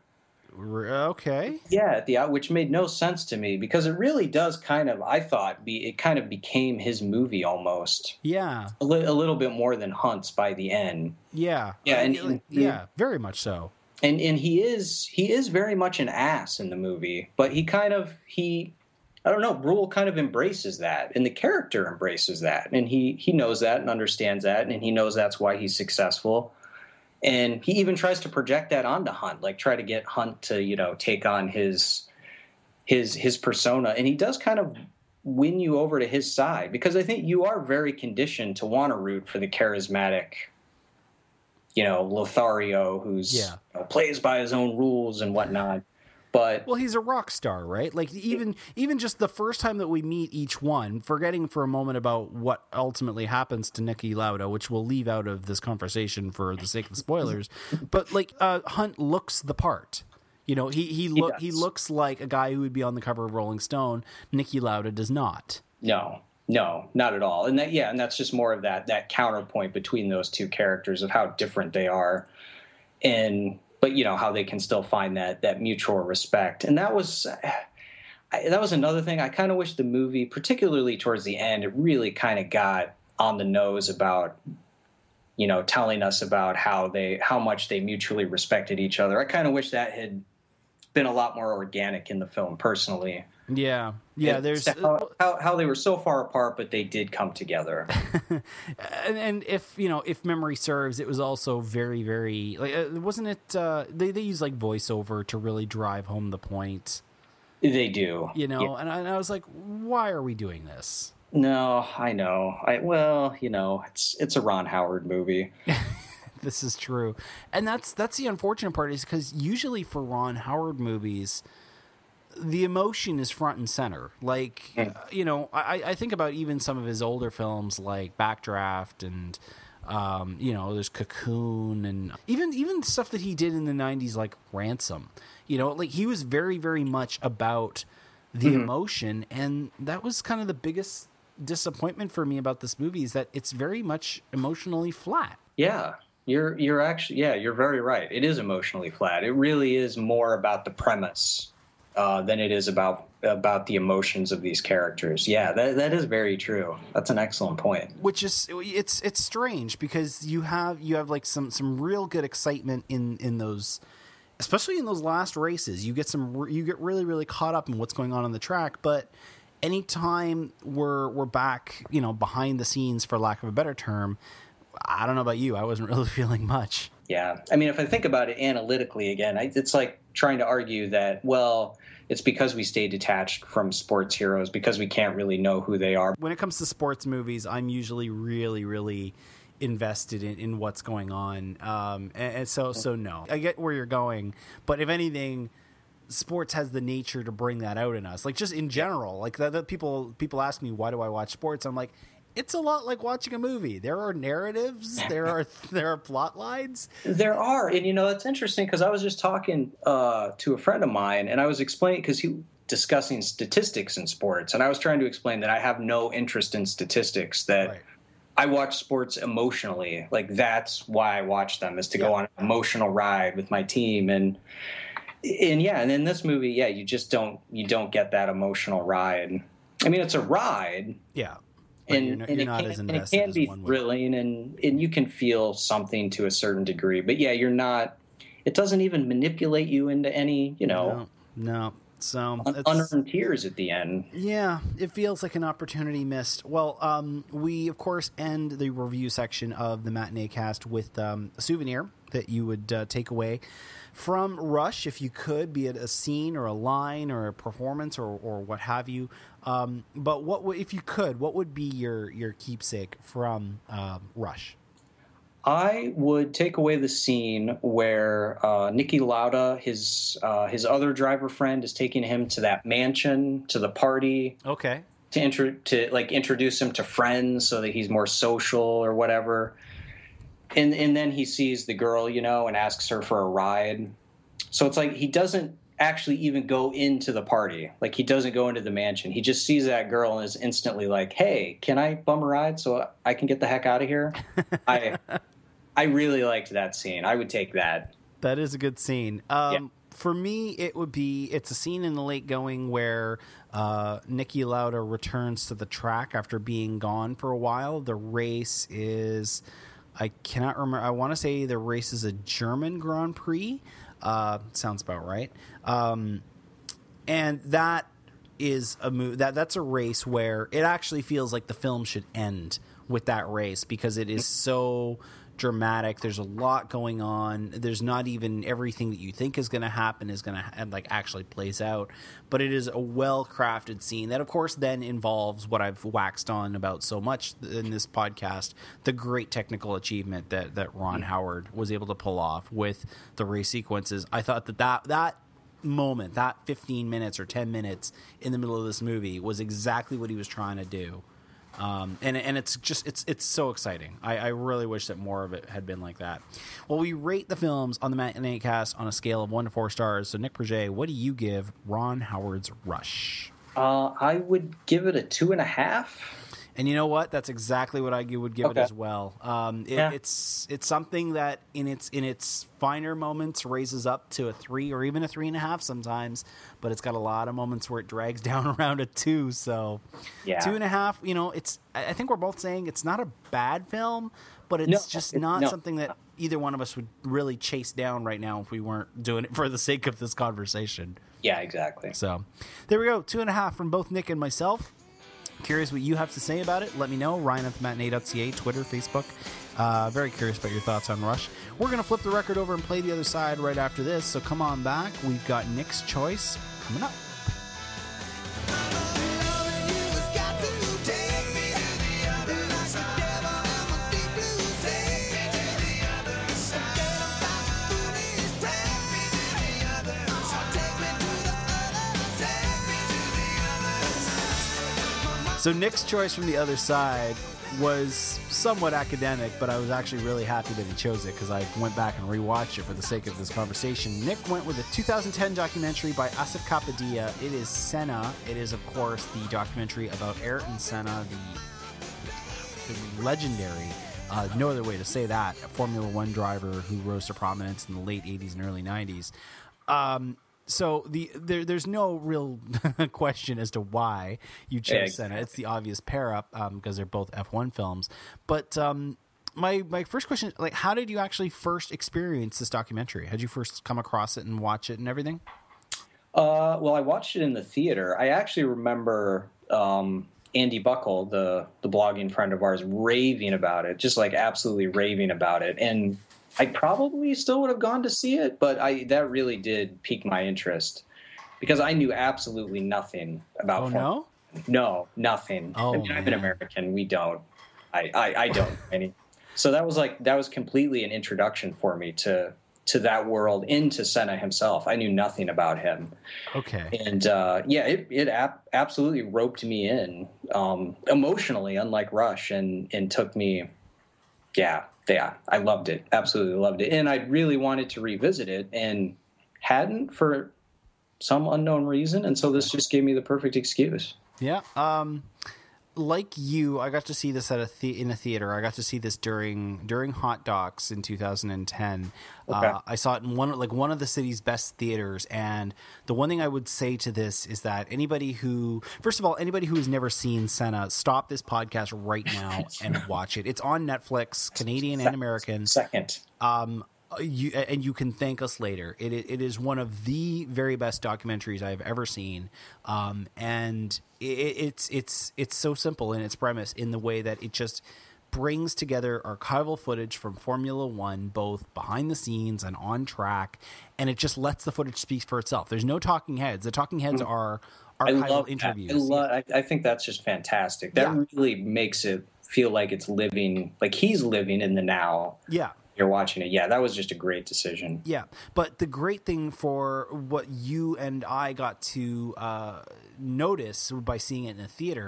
Okay. Yeah, at the out, which made no sense to me because it really does kind of, I thought, be it kind of became his movie almost. Yeah. A, li- a little bit more than Hunt's by the end. Yeah. Yeah, and, Uh, and yeah, very much so. and and he is he is very much an ass in the movie, but he kind of he I don't know, Brule kind of embraces that, and the character embraces that, and he he knows that and understands that, and he knows that's why he's successful. And he even tries to project that onto Hunt, like try to get Hunt to, you know, take on his his his persona, and he does kind of win you over to his side because I think you are very conditioned to want to root for the charismatic, you know, Lothario, who's Yeah. you know, plays by his own rules and whatnot. But Well, he's a rock star, right? Like even even just the first time that we meet each one, forgetting for a moment about what ultimately happens to Niki Lauda, which we'll leave out of this conversation for the sake of the spoilers. But like uh, Hunt looks the part. You know, he he look he, does. looks like a guy who would be on the cover of Rolling Stone. Niki Lauda does not. no, no, not at all. And that yeah, and that's just more of that that counterpoint between those two characters of how different they are. And but you know how they can still find that that mutual respect, and that was I, that was another thing. I kind of wish the movie, particularly towards the end, it really kind of got on the nose about, you know, telling us about how they how much they mutually respected each other. I kind of wish that had been a lot more organic in the film, personally. Yeah, yeah. And There's how, how how they were so far apart, but they did come together. and, and if you know if memory serves, it was also very very like uh, wasn't it? Uh, they they use like voiceover to really drive home the point. They do, You know, Yeah. and, I, and I was like, why are we doing this? No, I know. I well, you know, it's it's a Ron Howard movie. This is true, and that's that's the unfortunate part is because usually for Ron Howard movies, the emotion is front and center. Like, Mm. uh, you know, I, I think about even some of his older films like Backdraft and, um, you know, there's Cocoon and even even stuff that he did in the nineties like Ransom. You know, like he was very, very much about the Mm-hmm. emotion, and that was kind of the biggest disappointment for me about this movie is that it's very much emotionally flat. Yeah, you're you're actually yeah, you're very right. It is emotionally flat. It really is more about the premise uh, than it is about about the emotions of these characters. Yeah, that that is very true. That's an excellent point. Which is it's it's strange because you have you have like some some real good excitement in in those, especially in those last races. You get some you get really really caught up in what's going on on the track, but anytime we're we're back, you know, behind the scenes, for lack of a better term, I don't know about you, I wasn't really feeling much. Yeah, I mean, if I think about it analytically again, I, it's like trying to argue that, well, it's because we stay detached from sports heroes because we can't really know who they are. When it comes to sports movies, I'm usually really, really invested in, in what's going on. Um, and, and so, so no, I get where you're going, but if anything, sports has the nature to bring that out in us. Like just in general, like that, that people, people ask me, why do I watch sports? I'm like, it's a lot like watching a movie. There are narratives, there are, there are plot lines. There are, and you know, it's interesting because I was just talking uh, to a friend of mine, and I was explaining because he discussing statistics in sports, and I was trying to explain that I have no interest in statistics. That Right. I watch sports emotionally, like that's why I watch them, is to go Yeah. on an emotional ride with my team, and and yeah, and in this movie, yeah, you just don't you don't get that emotional ride. I mean, it's a ride. Yeah. But And, you're not, and, you're it not can, as and it invested can as be one would. thrilling, and, and you can feel something to a certain degree. But yeah, you're not. It doesn't even manipulate you into any, you know, No, no. So un- it's- unearned tears at the end. Yeah, it feels like an opportunity missed. Well, um, we, of course, end the review section of the Matinee Cast with um, a souvenir that you would uh, take away from Rush, if you could, be it a scene or a line or a performance or, or what have you. Um, but what w- if you could, what would be your, your keepsake from um, Rush? I would take away the scene where uh, Niki Lauda, his uh, his other driver friend, is taking him to that mansion, to the party, Okay. to intro to like introduce him to friends so that he's more social or whatever. And and then he sees the girl, you know, and asks her for a ride. So it's like he doesn't actually even go into the party. Like he doesn't go into the mansion. He just sees that girl and is instantly like, "Hey, can I bum a ride so I can get the heck out of here?" I I really liked that scene. I would take that. That is a good scene. Um, for me, it would be, it's a scene in the late going where uh, Niki Lauda returns to the track after being gone for a while. The race is, I cannot remember, I want to say the race is a German Grand Prix. Uh, sounds about right. Um, and that is a move, that, that's a race where it actually feels like the film should end with that race because it is so dramatic. There's a lot going on. There's not even everything that you think is going to happen is going to ha- like actually plays out, but it is a well-crafted scene that of course then involves what I've waxed on about so much in this podcast, the great technical achievement that that Ron Howard was able to pull off with the race sequences. I thought that that, that moment, that fifteen minutes or ten minutes in the middle of this movie was exactly what he was trying to do. Um, and and it's just it's it's so exciting. I, I really wish that more of it had been like that. Well, we rate the films on the Matinee Cast on a scale of one to four stars. So, Nick Berger, what do you give Ron Howard's Rush? Uh, I would give it a two and a half. And you know what? That's exactly what I would give Okay. it as well. Um, it, Yeah. It's it's something that in its in its finer moments raises up to a three or even a three and a half sometimes, but it's got a lot of moments where it drags down around a two. So Yeah. two and a half. You know, it's. I I think we're both saying it's not a bad film, but it's No, just it- not no. something that either one of us would really chase down right now if we weren't doing it for the sake of this conversation. Yeah, exactly. So there we go. Two and a half from both Nick and myself. Curious what you have to say about it. Let me know. Ryan at the matinee dot c a, Twitter, Facebook. Uh, very curious about your thoughts on Rush. We're going to flip the record over and play the other side right after this. So come on back. We've got Nick's Choice coming up. So Nick's Choice from the Other Side was somewhat academic, but I was actually really happy that he chose it because I went back and rewatched it for the sake of this conversation. Nick went with a two thousand ten documentary by Asif Kapadia. It is Senna. It is, of course, the documentary about Ayrton Senna, the, the legendary, uh, no other way to say that, a Formula One driver who rose to prominence in the late eighties and early nineties. Um, So the there, there's no real question as to why you chose Yeah, Senna. exactly. It's the obvious pair up um, because they're both F one films. But um, my my first question, like, how did you actually first experience this documentary? Had you first come across it and watch it and everything? Uh, well, I watched it in the theater. I actually remember um, Andy Buckle, the the blogging friend of ours, raving about it, just like absolutely raving about it. And I probably still would have gone to see it, but I that really did pique my interest because I knew absolutely nothing about. Oh, Formula no? No, nothing. Oh, I mean, I'm an man. American. We don't. I, I, I don't. Any. So that was like that was completely an introduction for me to to that world, into Senna himself. I knew nothing about him, Okay. and uh, yeah, it it ap- absolutely roped me in um, emotionally, unlike Rush, and and took me. Yeah, yeah, I loved it. Absolutely loved it, and I really wanted to revisit it, and hadn't for some unknown reason, and so this just gave me the perfect excuse. Yeah. Um, like you, I got to see this at a the- in a theater. I got to see this during during Hot Docs in two thousand ten. Okay. Uh, I saw it in one like one of the city's best theaters. And the one thing I would say to this is that anybody who, first of all, anybody who has never seen Senna, stop this podcast right now and watch it. It's on Netflix, Canadian and American. Second. Um, you and you can thank us later. It it is one of the very best documentaries I've ever seen, um, and it, it's it's it's so simple in its premise in the way that it just brings together archival footage from Formula One, both behind the scenes and on track, and it just lets the footage speak for itself. There's no talking heads. The talking heads are I archival love interviews. That. I, love, I, I think that's just fantastic. That Yeah. really makes it feel like it's living, like he's living in the now. Yeah. You're watching it. Yeah, that was just a great decision. Yeah, but the great thing for what you and I got to uh, notice by seeing it in the theater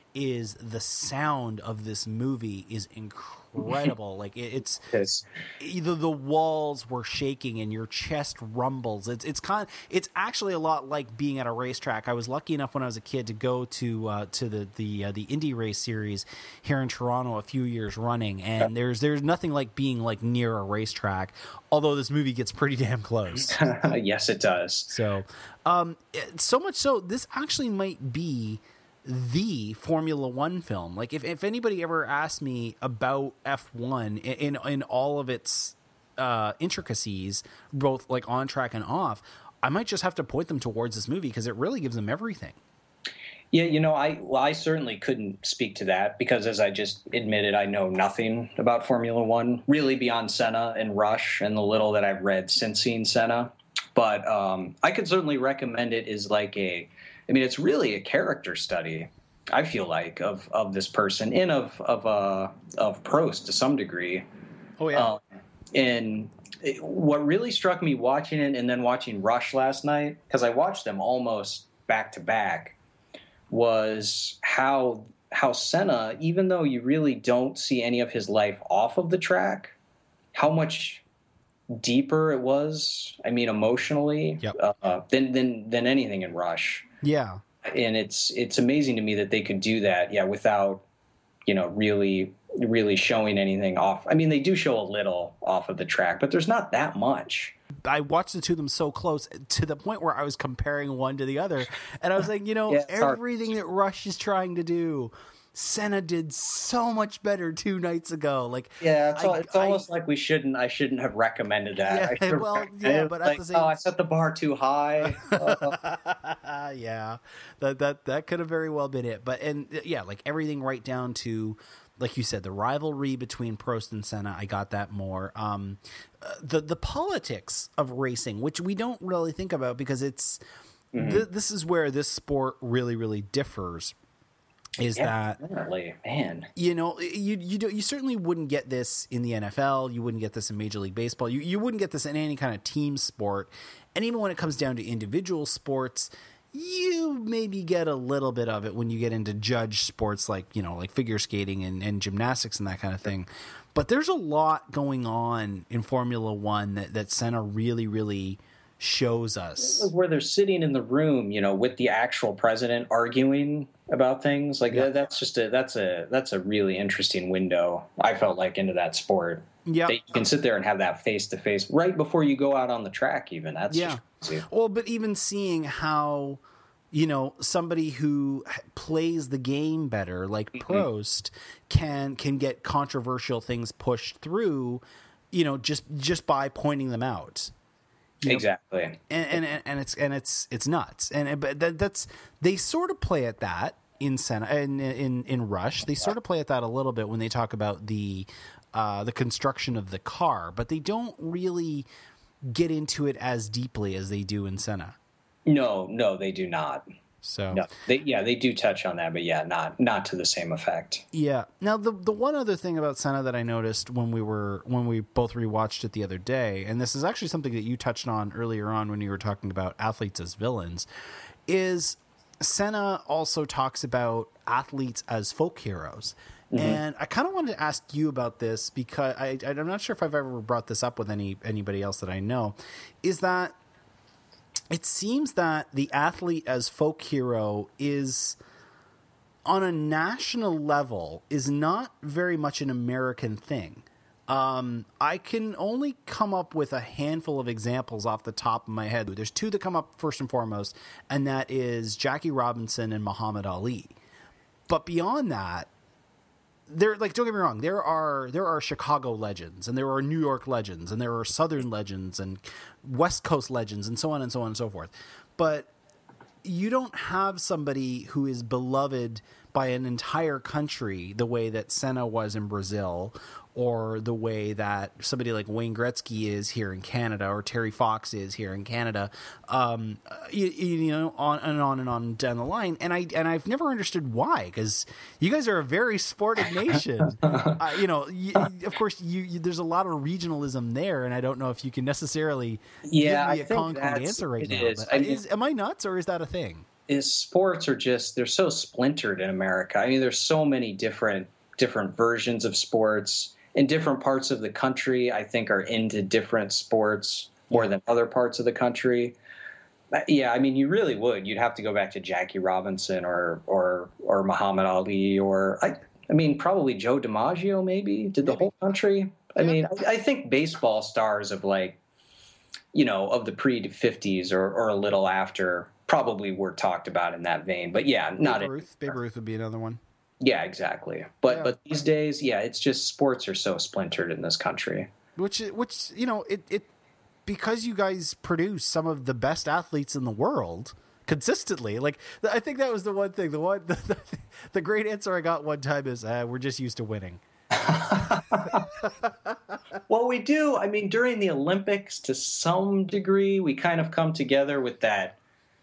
is the sound of this movie is incredible. Like it, it's Yes. either the walls were shaking and your chest rumbles. It's it's kind it's actually a lot like being at a racetrack. I was lucky enough when I was a kid to go to uh, to the the uh, the Indy race series here in Toronto a few years running, and there's there's nothing like being like near a racetrack. Although this movie gets pretty damn close. Yes, it does. So, um, it- so much so, this actually might be the Formula One film. Like, if, if anybody ever asked me about F one in, in, in all of its uh, intricacies, both like on track and off, I might just have to point them towards this movie because it really gives them everything. Yeah, you know, I well, I certainly couldn't speak to that because, as I just admitted, I know nothing about Formula One, really beyond Senna and Rush and the little that I've read since seeing Senna. But um, I could certainly recommend it as like a, I mean, it's really a character study, I feel like, of of this person and of of uh, of Prost to some degree. Oh, yeah. Um, and it, what really struck me watching it and then watching Rush last night, because I watched them almost back to back, was how how Senna, even though you really don't see any of his life off of the track, how much deeper it was. I mean, emotionally, Yep. uh, than than than anything in Rush. Yeah. And it's it's amazing to me that they could do that, yeah, without you know really really showing anything off. I mean, they do show a little off of the track, but there's not that much. I watched the two of them so close to the point where I was comparing one to the other. And I was like, you know, Yeah, it's hard. everything that Rush is trying to do, Senna did so much better two nights ago. Like, Yeah, it's, I- al- it's I- almost like we shouldn't. I shouldn't have recommended that. Yeah, I should have well, recommended yeah, it, but at like, the same- oh, I set the bar too high. Uh, yeah, that that that could have very well been it. But and yeah, like everything right down to, like you said, the rivalry between Prost and Senna. I got that more. Um, uh, the the politics of racing, which we don't really think about because it's th- this is where this sport really really differs. Is yeah, that definitely, man. you know you you do, you certainly wouldn't get this in the N F L, you wouldn't get this in Major League Baseball, you you wouldn't get this in any kind of team sport, and even when it comes down to individual sports, you maybe get a little bit of it when you get into judge sports like you know like figure skating and, and gymnastics and that kind of thing. But there's a lot going on in Formula One that that Senna really really shows us. Where they're sitting in the room, you know, with the actual president arguing about things like Yeah. that, that's just a that's a that's a really interesting window. I felt like into that sport. Yeah. That you can sit there and have that face to face right before you go out on the track. Even that's Yeah. just crazy. Well, but even seeing how, you know, somebody who h- plays the game better, like Prost, can can get controversial things pushed through, you know, just just by pointing them out. You know, Exactly. and, and and it's and it's it's nuts. And and- but that, that's they sort of play at that in Senna in, in in Rush. They sort of play at that a little bit when they talk about the uh, the construction of the car, but they don't really get into it as deeply as they do in Senna. No, no, they do not. So No, they yeah, they do touch on that, but yeah, not not to the same effect. yeah. Now the the one other thing about Senna that I noticed when we were when we both rewatched it the other day, and this is actually something that you touched on earlier on when you were talking about athletes as villains, is Senna also talks about athletes as folk heroes. And I kind of wanted to ask you about this because I, I'm not sure if I've ever brought this up with any anybody else that I know, is that it seems that the athlete as folk hero is on a national level is not very much an American thing. Um, I can only come up with a handful of examples off the top of my head. There's two that come up first and foremost, and that is Jackie Robinson and Muhammad Ali. But beyond that, there, like, don't get me wrong, there are there are Chicago legends, and there are New York legends, and there are Southern legends, and West Coast legends, and so on and so on and so forth. But you don't have somebody who is beloved by an entire country the way that Senna was in Brazil, or the way that somebody like Wayne Gretzky is here in Canada, or Terry Fox is here in Canada, um, you, you know, on and on and on down the line. And I and I've never understood why, because you guys are a very sportive nation. uh, you know, you, of course, you, you there's a lot of regionalism there, and I don't know if you can necessarily Yeah, give me I a think concrete that's- answer right it now. is. But I mean- is, am I nuts, or is that a thing? is sports are just, they're so splintered in America. I mean, there's so many different different versions of sports. In different parts of the country, I think, are into different sports more than other parts of the country. Yeah, I mean, you really would. You'd have to go back to Jackie Robinson or or or Muhammad Ali or, I, I mean, probably Joe DiMaggio maybe. Did the Maybe. whole country? I Yeah. mean, I, I think baseball stars of like, you know, of the pre-fifties or, or a little after probably were talked about in that vein. But yeah, not Babe in, Ruth. Babe Ruth would be another one. yeah, exactly. But Yeah. but these days, yeah, it's just sports are so splintered in this country. Which, which you know, it, it because you guys produce some of the best athletes in the world consistently. Like, I think that was the one thing. The one, the, the, the great answer I got one time is, uh, "We're just used to winning." Well, we do. I mean, during the Olympics, to some degree, we kind of come together with that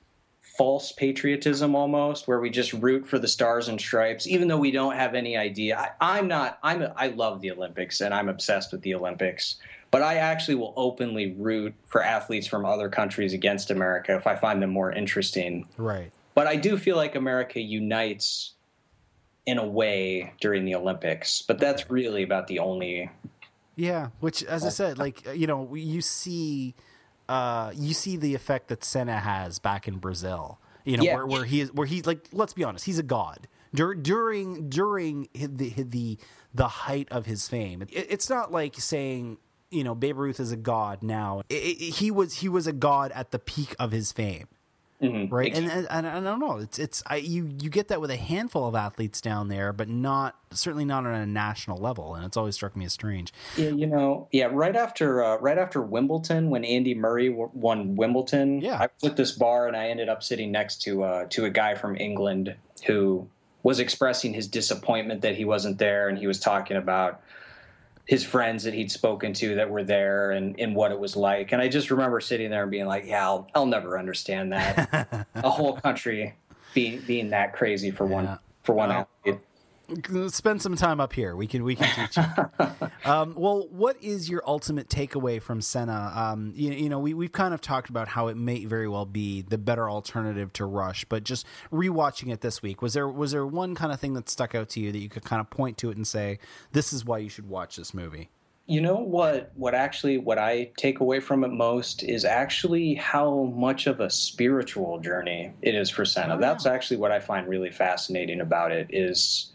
false patriotism almost, where we just root for the stars and stripes, even though we don't have any idea. I, I'm not. I'm. A, I love the Olympics, and I'm obsessed with the Olympics. But I actually will openly root for athletes from other countries against America if I find them more interesting. Right. But I do feel like America unites in a way during the Olympics. But that's really about the only. Yeah, which, as I said, like, you know, you see, uh, you see the effect that Senna has back in Brazil. You know, Yeah. where, where he is, where he's like, let's be honest, he's a god. Dur- during during the the the height of his fame, it, it's not like saying, you know, Babe Ruth is a god now. It, it, he was he was a god at the peak of his fame. Mhm. Right, and, and and I don't know. It's it's I, you you get that with a handful of athletes down there, but not certainly not on a national level, and it's always struck me as strange. Yeah, you know, yeah. Right after, uh, right after Wimbledon, when Andy Murray w- won Wimbledon, Yeah. I was at this bar and I ended up sitting next to uh, to a guy from England who was expressing his disappointment that he wasn't there, and he was talking about his friends that he'd spoken to that were there and, and what it was like. And I just remember sitting there and being like, yeah, I'll, I'll never understand that. A whole country being being that crazy for Yeah. one for one Well, athlete. Spend some time up here. We can we can teach you. um, well, what is your ultimate takeaway from Senna? Um, you, you know, we we've kind of talked about how it may very well be the better alternative to Rush, but just rewatching it this week, was there was there one kind of thing that stuck out to you that you could kind of point to it and say, this is why you should watch this movie? You know what? What actually, what I take away from it most is actually how much of a spiritual journey it is for Senna. Oh, That's yeah. actually what I find really fascinating about it. Is,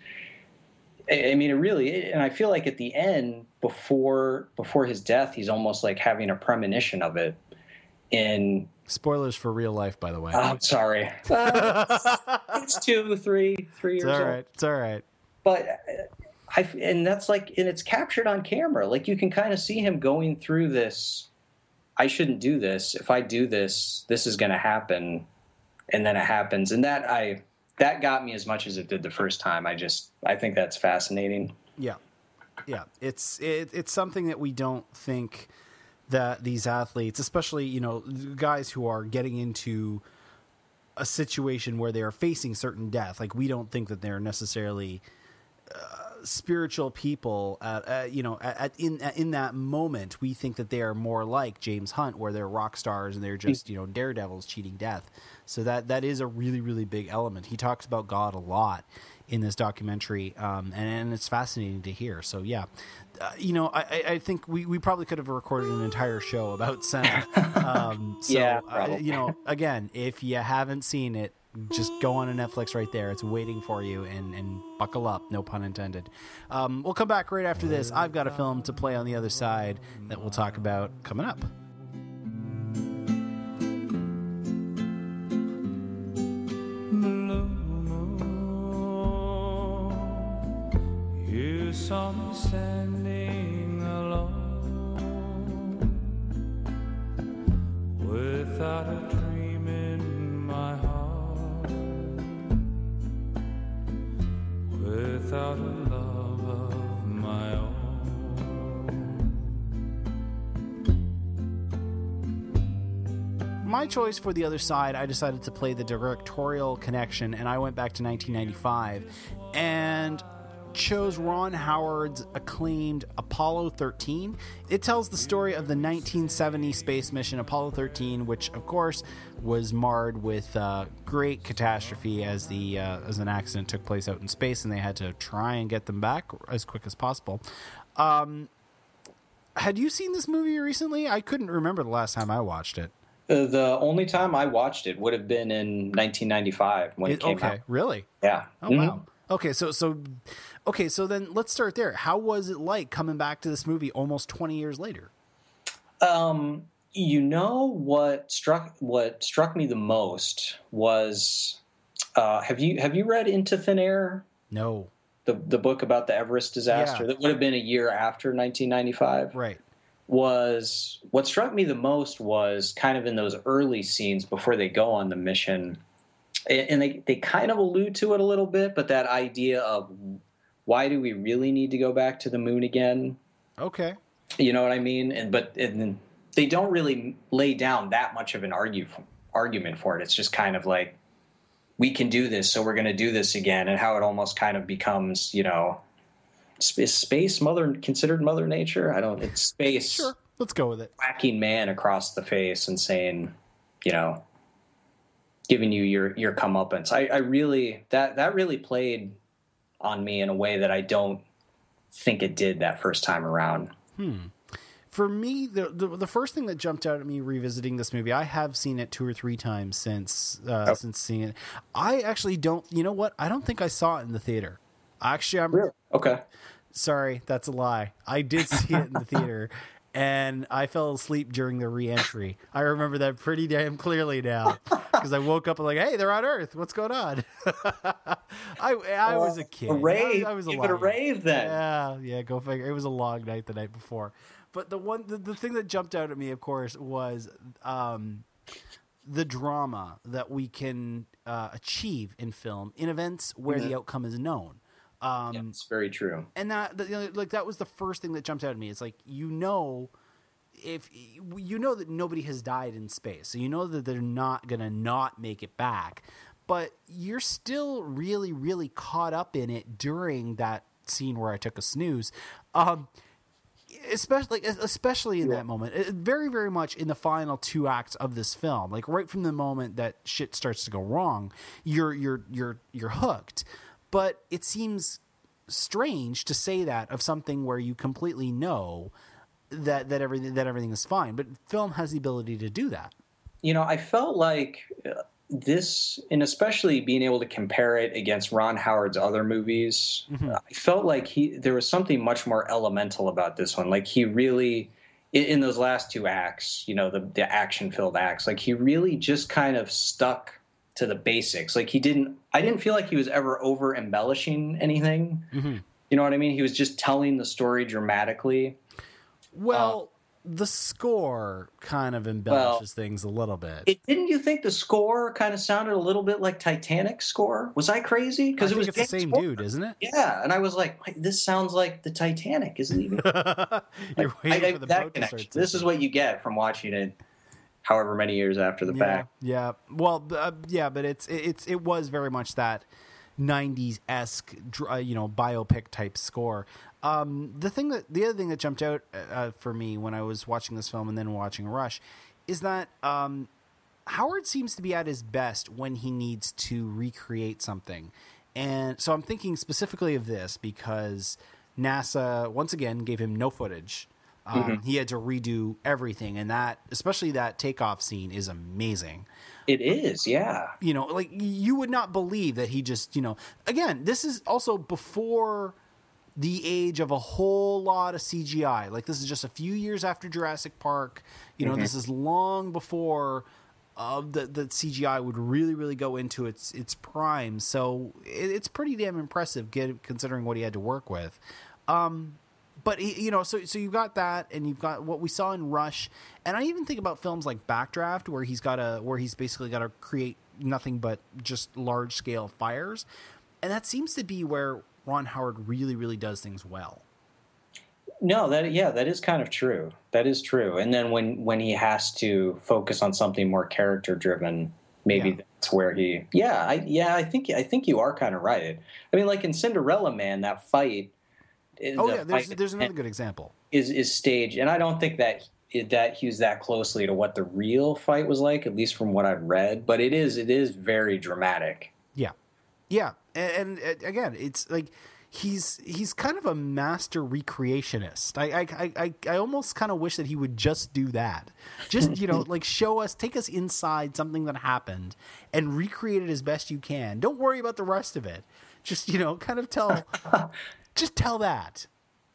I I mean, it really, and I feel like at the end, before before his death, he's almost like having a premonition of it. In, Spoilers for real life, by the way. oh, I'm sorry, Uh, it's two, three, three It's years all old. right. It's all right. But I, and that's like, and it's captured on camera. Like you can kind of see him going through this. I shouldn't do this. If I do this, this is going to happen, and then it happens. And that I that got me as much as it did the first time. I just I think that's fascinating. Yeah, yeah. It's it, it's something that we don't think that these athletes, especially, you know, guys who are getting into a situation where they are facing certain death, like we don't think that they're necessarily uh, spiritual people. At, uh, you know, at, at in at, in that moment, we think that they are more like James Hunt, where they're rock stars and they're just, you know, daredevils cheating death. So that that is a really really big element. He talks about God a lot in this documentary, um, and, and it's fascinating to hear. So yeah, uh, you know, I, I- I think we, we probably could have recorded an entire show about Senna. Um, so, Yeah, uh, probably. you know, again, if you haven't seen it, just go on to Netflix right there. It's waiting for you, and, and buckle up, no pun intended. Um, we'll come back right after this. I've got a film to play on the other side that we'll talk about coming up. You saw me standing alone, without a dream in my heart, without a love of my own. My choice for the other side, I decided to play the directorial connection, and I went back to nineteen ninety-five. And chose Ron Howard's acclaimed Apollo thirteen. It tells the story of the nineteen seventy space mission Apollo thirteen, which, of course, was marred with uh, great catastrophe as the uh, as an accident took place out in space, and they had to try and get them back as quick as possible. Um, had you seen this movie recently? I couldn't remember the last time I watched it. Uh, the only time I watched it would have been in nineteen ninety-five when it, it came okay, out. Okay, really? Yeah. Oh mm-hmm. wow. Okay, so so okay, so then let's start there. How was it like coming back to this movie almost twenty years later? Um, you know what struck what struck me the most was uh, have you have you read Into Thin Air? No. The the book about the Everest disaster Yeah. that would have been a year after nineteen ninety-five. Right. Was what struck me the most was kind of in those early scenes before they go on the mission. And they, they kind of allude to it a little bit, but that idea of why do we really need to go back to the moon again? Okay. You know what I mean? And but and they don't really lay down that much of an argue, argument for it. It's just kind of like, we can do this, so we're going to do this again, and how it almost kind of becomes, you know, is space mother considered Mother Nature? I don't. It's space. Sure. Let's go with it. Whacking man across the face and saying, you know, giving you your your comeuppance. I, I really that that really played on me in a way that I don't think it did that first time around. Hmm. For me, the, the the first thing that jumped out at me revisiting this movie, I have seen it two or three times since uh, Oh. since seeing it. I actually don't. You know what? I don't think I saw it in the theater. Actually, I'm Really? Okay. sorry. That's a lie. I did see it in the theater. And I fell asleep during the re-entry. I remember that pretty damn clearly now, because I woke up and like, hey, they're on Earth. What's going on? I I was a kid. A rave. I, I was a Give it a long- rave then. Yeah, yeah. Go figure. It was a long night the night before. But the one, the, the thing that jumped out at me, of course, was um, the drama that we can uh, achieve in film in events where Mhm. the outcome is known. Um, Yeah, it's very true. and that, that you know, like that was the first thing that jumped out at me. It's like, you know, if you know that nobody has died in space, so you know that they're not gonna not make it back, but you're still really, really caught up in it during that scene where I took a snooze. Um, especially, especially in Yeah. that moment, It- very, very much in the final two acts of this film. Like right from the moment that shit starts to go wrong, you're you're you're you're hooked. But it seems strange to say that of something where you completely know that that everything that everything is fine. But film has the ability to do that. You know, I felt like uh, this, and especially being able to compare it against Ron Howard's other movies, Mhm. I felt like he there was something much more elemental about this one. Like he really, in, in those last two acts, you know, the, the action-filled acts, like he really just kind of stuck to the basics. Like he didn't, I didn't feel like he was ever over embellishing anything. Mm-hmm. You know what I mean? He was just telling the story dramatically. Well, the score kind of embellishes things a little bit. It, didn't you think the score kind of sounded a little bit like Titanic score? Was I crazy? I Because it think was it's the James same Horner. dude, isn't it? Yeah, and I was like, "Wait, this sounds like the Titanic, isn't it even?" You're Like, waiting I- I- for the that boat to connection. start. This is what you get from watching it, however many years after the yeah, fact. yeah. Well, uh, yeah, but it's it, it's it was very much that nineties esque, uh, you know, biopic type score. Um, the thing that the other thing that jumped out uh, for me when I was watching this film and then watching Rush is that um, Howard seems to be at his best when he needs to recreate something, and so I'm thinking specifically of this because NASA once again gave him no footage. Um, Mm-hmm. He had to redo everything, and that, especially that takeoff scene, is amazing. It is, yeah. You know, like you would not believe that he just, you know, again, this is also before the age of a whole lot of C G I. Like this is just a few years after Jurassic Park. You know, Mhm. this is long before uh, the the C G I would really, really go into its its prime. So it, it's pretty damn impressive, get, considering what he had to work with. Um, but he, you know, so so you've got that, and you've got what we saw in Rush, and I even think about films like Backdraft, where he's got to where he's basically got to create nothing but just large scale fires, and that seems to be where Ron Howard really, really does things well. No, that yeah, that is kind of true. That is true. And then when when he has to focus on something more character driven, maybe Yeah. that's where he. Yeah, I yeah, I think I think you are kind of right. I mean, like in Cinderella Man, that fight. Oh the yeah, there's fight there's another good example. Is is staged, and I don't think that that hews that closely to what the real fight was like, at least from what I've read. But it is it is very dramatic. Yeah, yeah, and, and again, it's like he's he's kind of a master recreationist. I I I, I, I almost kind of wish that he would just do that. Just you know, like show us, take us inside something that happened, and recreate it as best you can. Don't worry about the rest of it. Just you know, kind of tell, just tell that.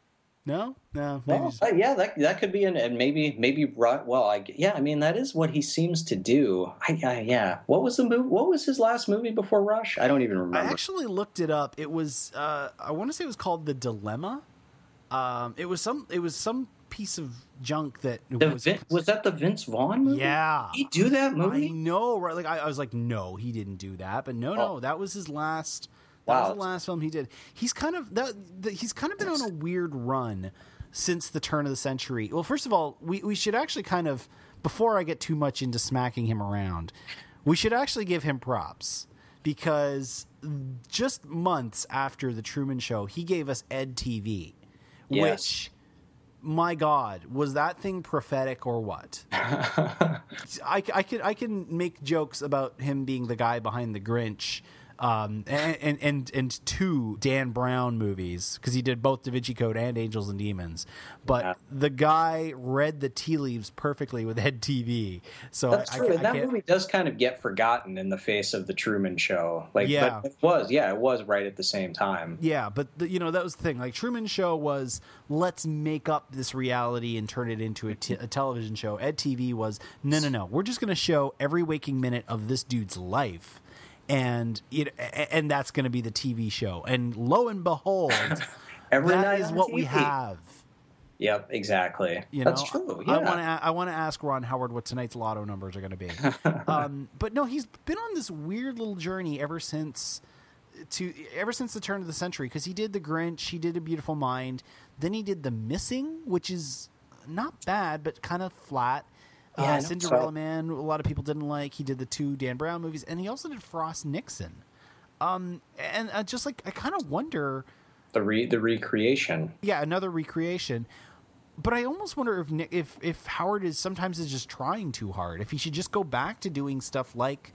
No, no, maybe Well, just- uh, yeah, that that could be, an, and maybe maybe right. Well, I yeah, I mean that is what he seems to do. I, I yeah. What was the movie? What was his last movie before Rush? I don't even I remember. actually looked it up. It was uh, I want to say it was called The Dilemma. Um, it was some it was some piece of junk that the was. Vin, was that the Vince Vaughn movie? Yeah, Did he do that I movie? know, right? Like I, I was like, no, he didn't do that. But no, no, Oh. that was his last. That Wow. was the last film he did. He's kind of that. The, he's kind of been on a weird run since the turn of the century. Well, first of all, we we should actually kind of before I get too much into smacking him around, we should actually give him props because just months after the Truman Show, he gave us Ed T V, Yes. which. My God, was that thing prophetic or what? I, I can I can make jokes about him being the guy behind the Grinch, um, and, and and and two Dan Brown movies because he did both Da Vinci Code and Angels and Demons. But Yeah. the guy read the tea leaves perfectly with Ed T V. So That's I, true. I, and I that can't- movie does kind of get forgotten in the face of the Truman Show. Like, Yeah. but it was, yeah, it was right at the same time. Yeah, but the, you know that was the thing. Like Truman Show was let's make up this reality and turn it into a, t- a television show. Ed T V was no, no, no. We're just going to show every waking minute of this dude's life, and it, and that's going to be the T V show. And lo and behold, Every that night is on what T we V. have. Yep, exactly. You know, That's true. I Yeah. want to. I want to ask Ron Howard what tonight's lotto numbers are going to be. um, but no, he's been on this weird little journey ever since to ever since the turn of the century because he did The Grinch, he did A Beautiful Mind, then he did The Missing, which is not bad but kind of flat. Yeah, I uh, know, Cinderella so- Man, a lot of people didn't like. He did the two Dan Brown movies, and he also did Frost Nixon. Um, and uh, just like I kind of wonder. the re the recreation. Yeah, another recreation. But I almost wonder if Nick, if if Howard is sometimes is just trying too hard. If he should just go back to doing stuff like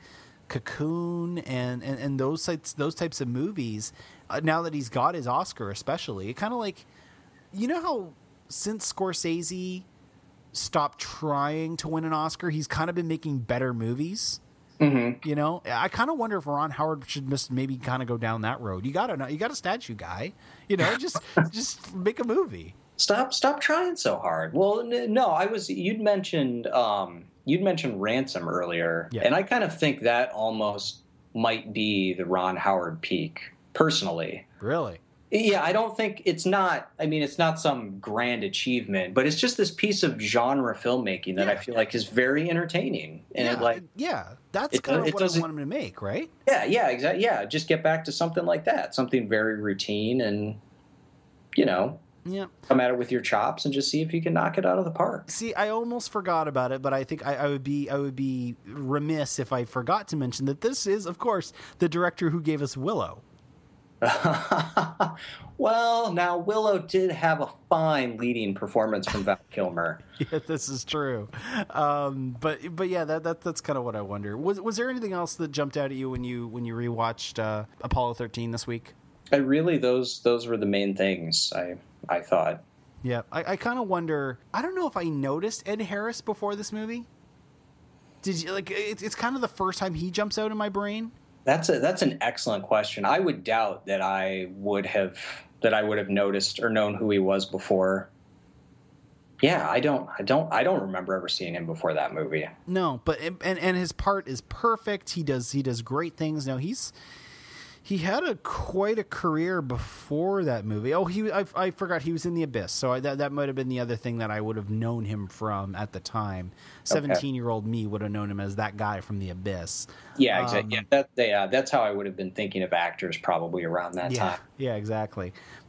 Cocoon and, and, and those types those types of movies. Uh, now that he's got his Oscar, especially, it kind of like you know how since Scorsese stopped trying to win an Oscar, he's kind of been making better movies. Mm-hmm. You know, I kind of wonder if Ron Howard should just maybe kind of go down that road. You got to you got a statue guy. You know, just just make a movie. Stop stop trying so hard. Well, n- no, I was you'd mentioned um you'd mentioned Ransom earlier, Yeah. and I kind of think that almost might be the Ron Howard peak personally. Really? Yeah, I don't think it's not. I mean, it's not some grand achievement, but it's just this piece of genre filmmaking that I Yeah. feel like is very entertaining. And yeah, it like, yeah, that's it kind do- of it what I doesn't- want him to make, right? yeah, yeah, exactly. Yeah, just get back to something like that, something very routine, and you know, Yeah. come at it with your chops and just see if you can knock it out of the park. See, I almost forgot about it, but I think I, I would be I would be remiss if I forgot to mention that this is, of course, the director who gave us Willow. Well, now Willow did have a fine leading performance from Val Kilmer. Yeah, this is true. Um, but but yeah, that, that that's kind of what I wonder. Was was there anything else that jumped out at you when you when you rewatched uh, Apollo thirteen this week? I really those those were the main things I I thought. Yeah, I, I kind of wonder. I don't know if I noticed Ed Harris before this movie. Did you like? It's it's kind of the first time he jumps out in my brain. That's a that's an excellent question. I would doubt that I would have that I would have noticed or known who he was before. Yeah, I don't I don't I don't remember ever seeing him before that movie. No, but and and his part is perfect. He does he does great things. No, he's he had a quite a career before that movie. Oh, he I, I forgot he was in The Abyss. So I, that that might have been the other thing that I would have known him from at the time. seventeen year old me would have known him as that guy from The Abyss. Yeah, Um, exactly. yeah, that yeah, that's how I would have been thinking of actors probably around that Yeah, time. yeah, exactly.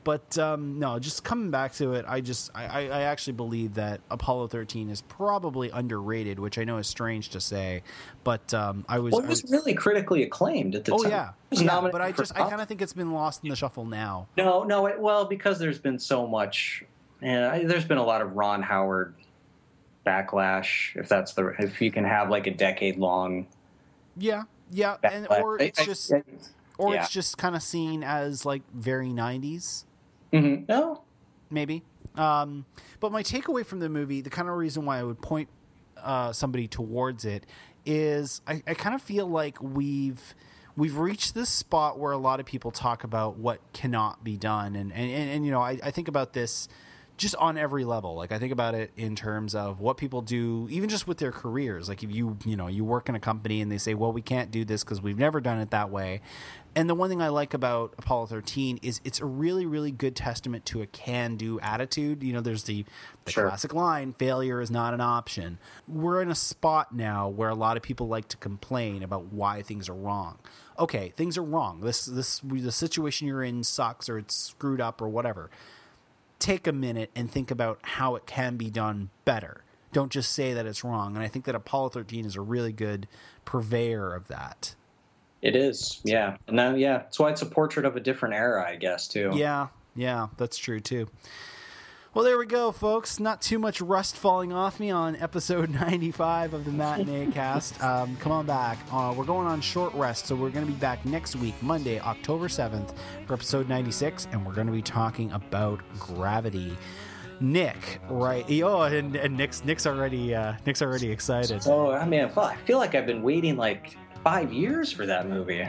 But um, no, just coming back to it, I just I, I I actually believe that Apollo thirteen is probably underrated, which I know is strange to say, but um, I was. Well, it was I, really critically acclaimed at the oh time. yeah, It was yeah, nominated but I for just I Oscar. kind of think it's been lost in the shuffle now. No, no. It, well, because there's been so much. Yeah, I- there's been a lot of Ron Howard backlash. If that's the if you can have like a decade long. Yeah, yeah, and or it's just or yeah. it's just kind of seen as like very nineties. Mm-hmm. No. Maybe. Um, but my takeaway from the movie, the kind of reason why I would point uh, somebody towards it, is I, I kind of feel like we've we've reached this spot where a lot of people talk about what cannot be done, and and, and, and you know I, I think about this just on every level. Like I think about it in terms of what people do, even just with their careers. Like if you you know you work in a company and they say, well, we can't do this because we've never done it that way. And the one thing I like about Apollo thirteen is it's a really, really good testament to a can-do attitude. You know, there's the, the Sure. classic line, failure is not an option. We're in a spot now where a lot of people like to complain about why things are wrong. Okay, things are wrong. This, this, the situation you're in sucks or it's screwed up or whatever. Take a minute and think about how it can be done better. Don't just say that it's wrong. And I think that Apollo thirteen is a really good purveyor of that. It is, yeah. And now, yeah, that's why it's a portrait of a different era, I guess, too. Yeah, yeah, that's true too. Well, there we go, folks. Not too much rust falling off me on episode ninety-five of the Matinee Cast. Um, come on back. Uh, we're going on short rest, so we're going to be back next week, Monday, October seventh, for episode ninety-six, and we're going to be talking about Gravity. Nick, right? Oh, and, and Nick's Nick's already uh, Nick's already excited. So, I mean, well, I feel like I've been waiting like five years for that movie.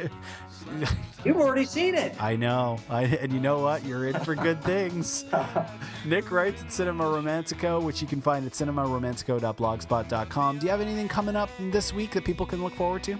You've already seen it. I know. I, and you know what? You're in for good things. Nick writes at Cinema Romantico, which you can find at cinema romantico dot blogspot dot com. Do you have anything coming up this week that people can look forward to?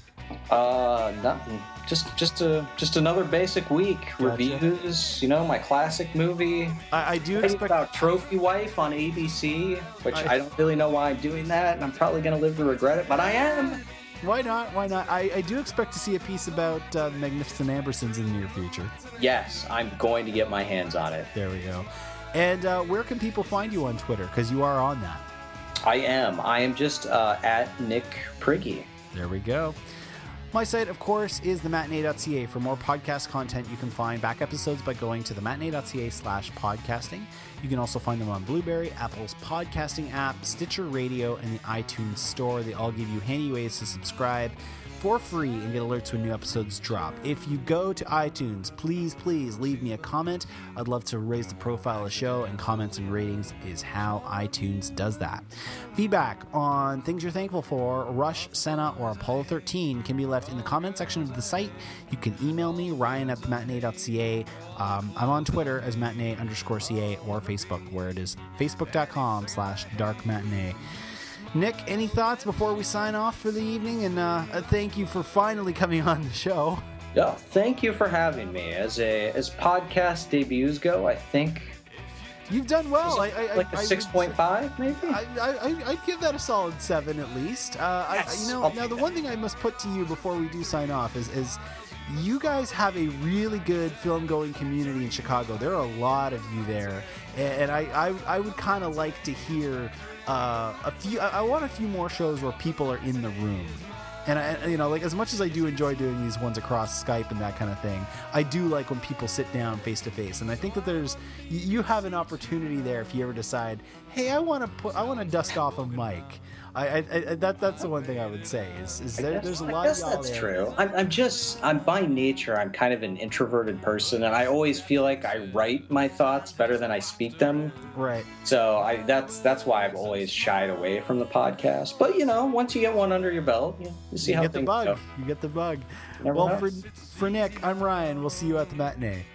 Uh, nothing. Just, just a, just another basic week. Gotcha. Reviews. You know, my classic movie. I, I do Writing expect. about Trophy Wife on A B C, which I- I, don't really know why I'm doing that, and I'm probably going to live to regret it, but I am. Why not? Why not? I, I do expect to see a piece about uh, the Magnificent Ambersons in the near future. Yes, I'm going to get my hands on it. There we go. And uh, where can people find you on Twitter? Because you are on that. I am. I am just uh, at Nick Priggy. There we go. My site, of course, is the matinee dot c a. For more podcast content, you can find back episodes by going to the matinee dot c a slash podcasting. You can also find them on Blueberry, Apple's podcasting app, Stitcher Radio, and the iTunes Store. They all give you handy ways to subscribe for free and get alerts when new episodes drop. If you go to iTunes, please, please leave me a comment. I'd love to raise the profile of the show, and comments and ratings is how iTunes does that. Feedback on things you're thankful for, Rush, Senna, or Apollo thirteen can be left in the comment section of the site. You can email me, Ryan at the matinee dot c a. Um, I'm on Twitter as matinee underscore ca, or Facebook, where it is facebook.com slash dark matinee. Nick, any thoughts before we sign off for the evening? And uh, thank you for finally coming on the show. Yeah, thank you for having me. As a as podcast debuts go, I think You've done well. I, I, like a I, six point five, maybe. I, I, I'd give that a solid seven at least. Uh, Yes, I, you know, I'll now take the that. one thing I must put to you before we do sign off is, is you guys have a really good film going community in Chicago. There are a lot of you there, and I, I, I would kind of like to hear uh, a few. I, I want a few more shows where people are in the room. And I, you know, like as much as I do enjoy doing these ones across Skype and that kind of thing, I do like when people sit down face to face. And I think that there's, you have an opportunity there if you ever decide, hey, I want to put, I want to dust off a mic. I, I, I that that's the one thing I would say is, is there, Yes, there's a I lot guess of y'all that's there. true. I'm, I'm just, I'm by nature, I'm kind of an introverted person, and I always feel like I write my thoughts better than I speak them. Right. So I, that's that's why I've always shied away from the podcast. But you know, once you get one under your belt, you, you see You how get the things bug. go. You get the bug. Never Well, know. for for Nick, I'm Ryan. We'll see you at the matinee.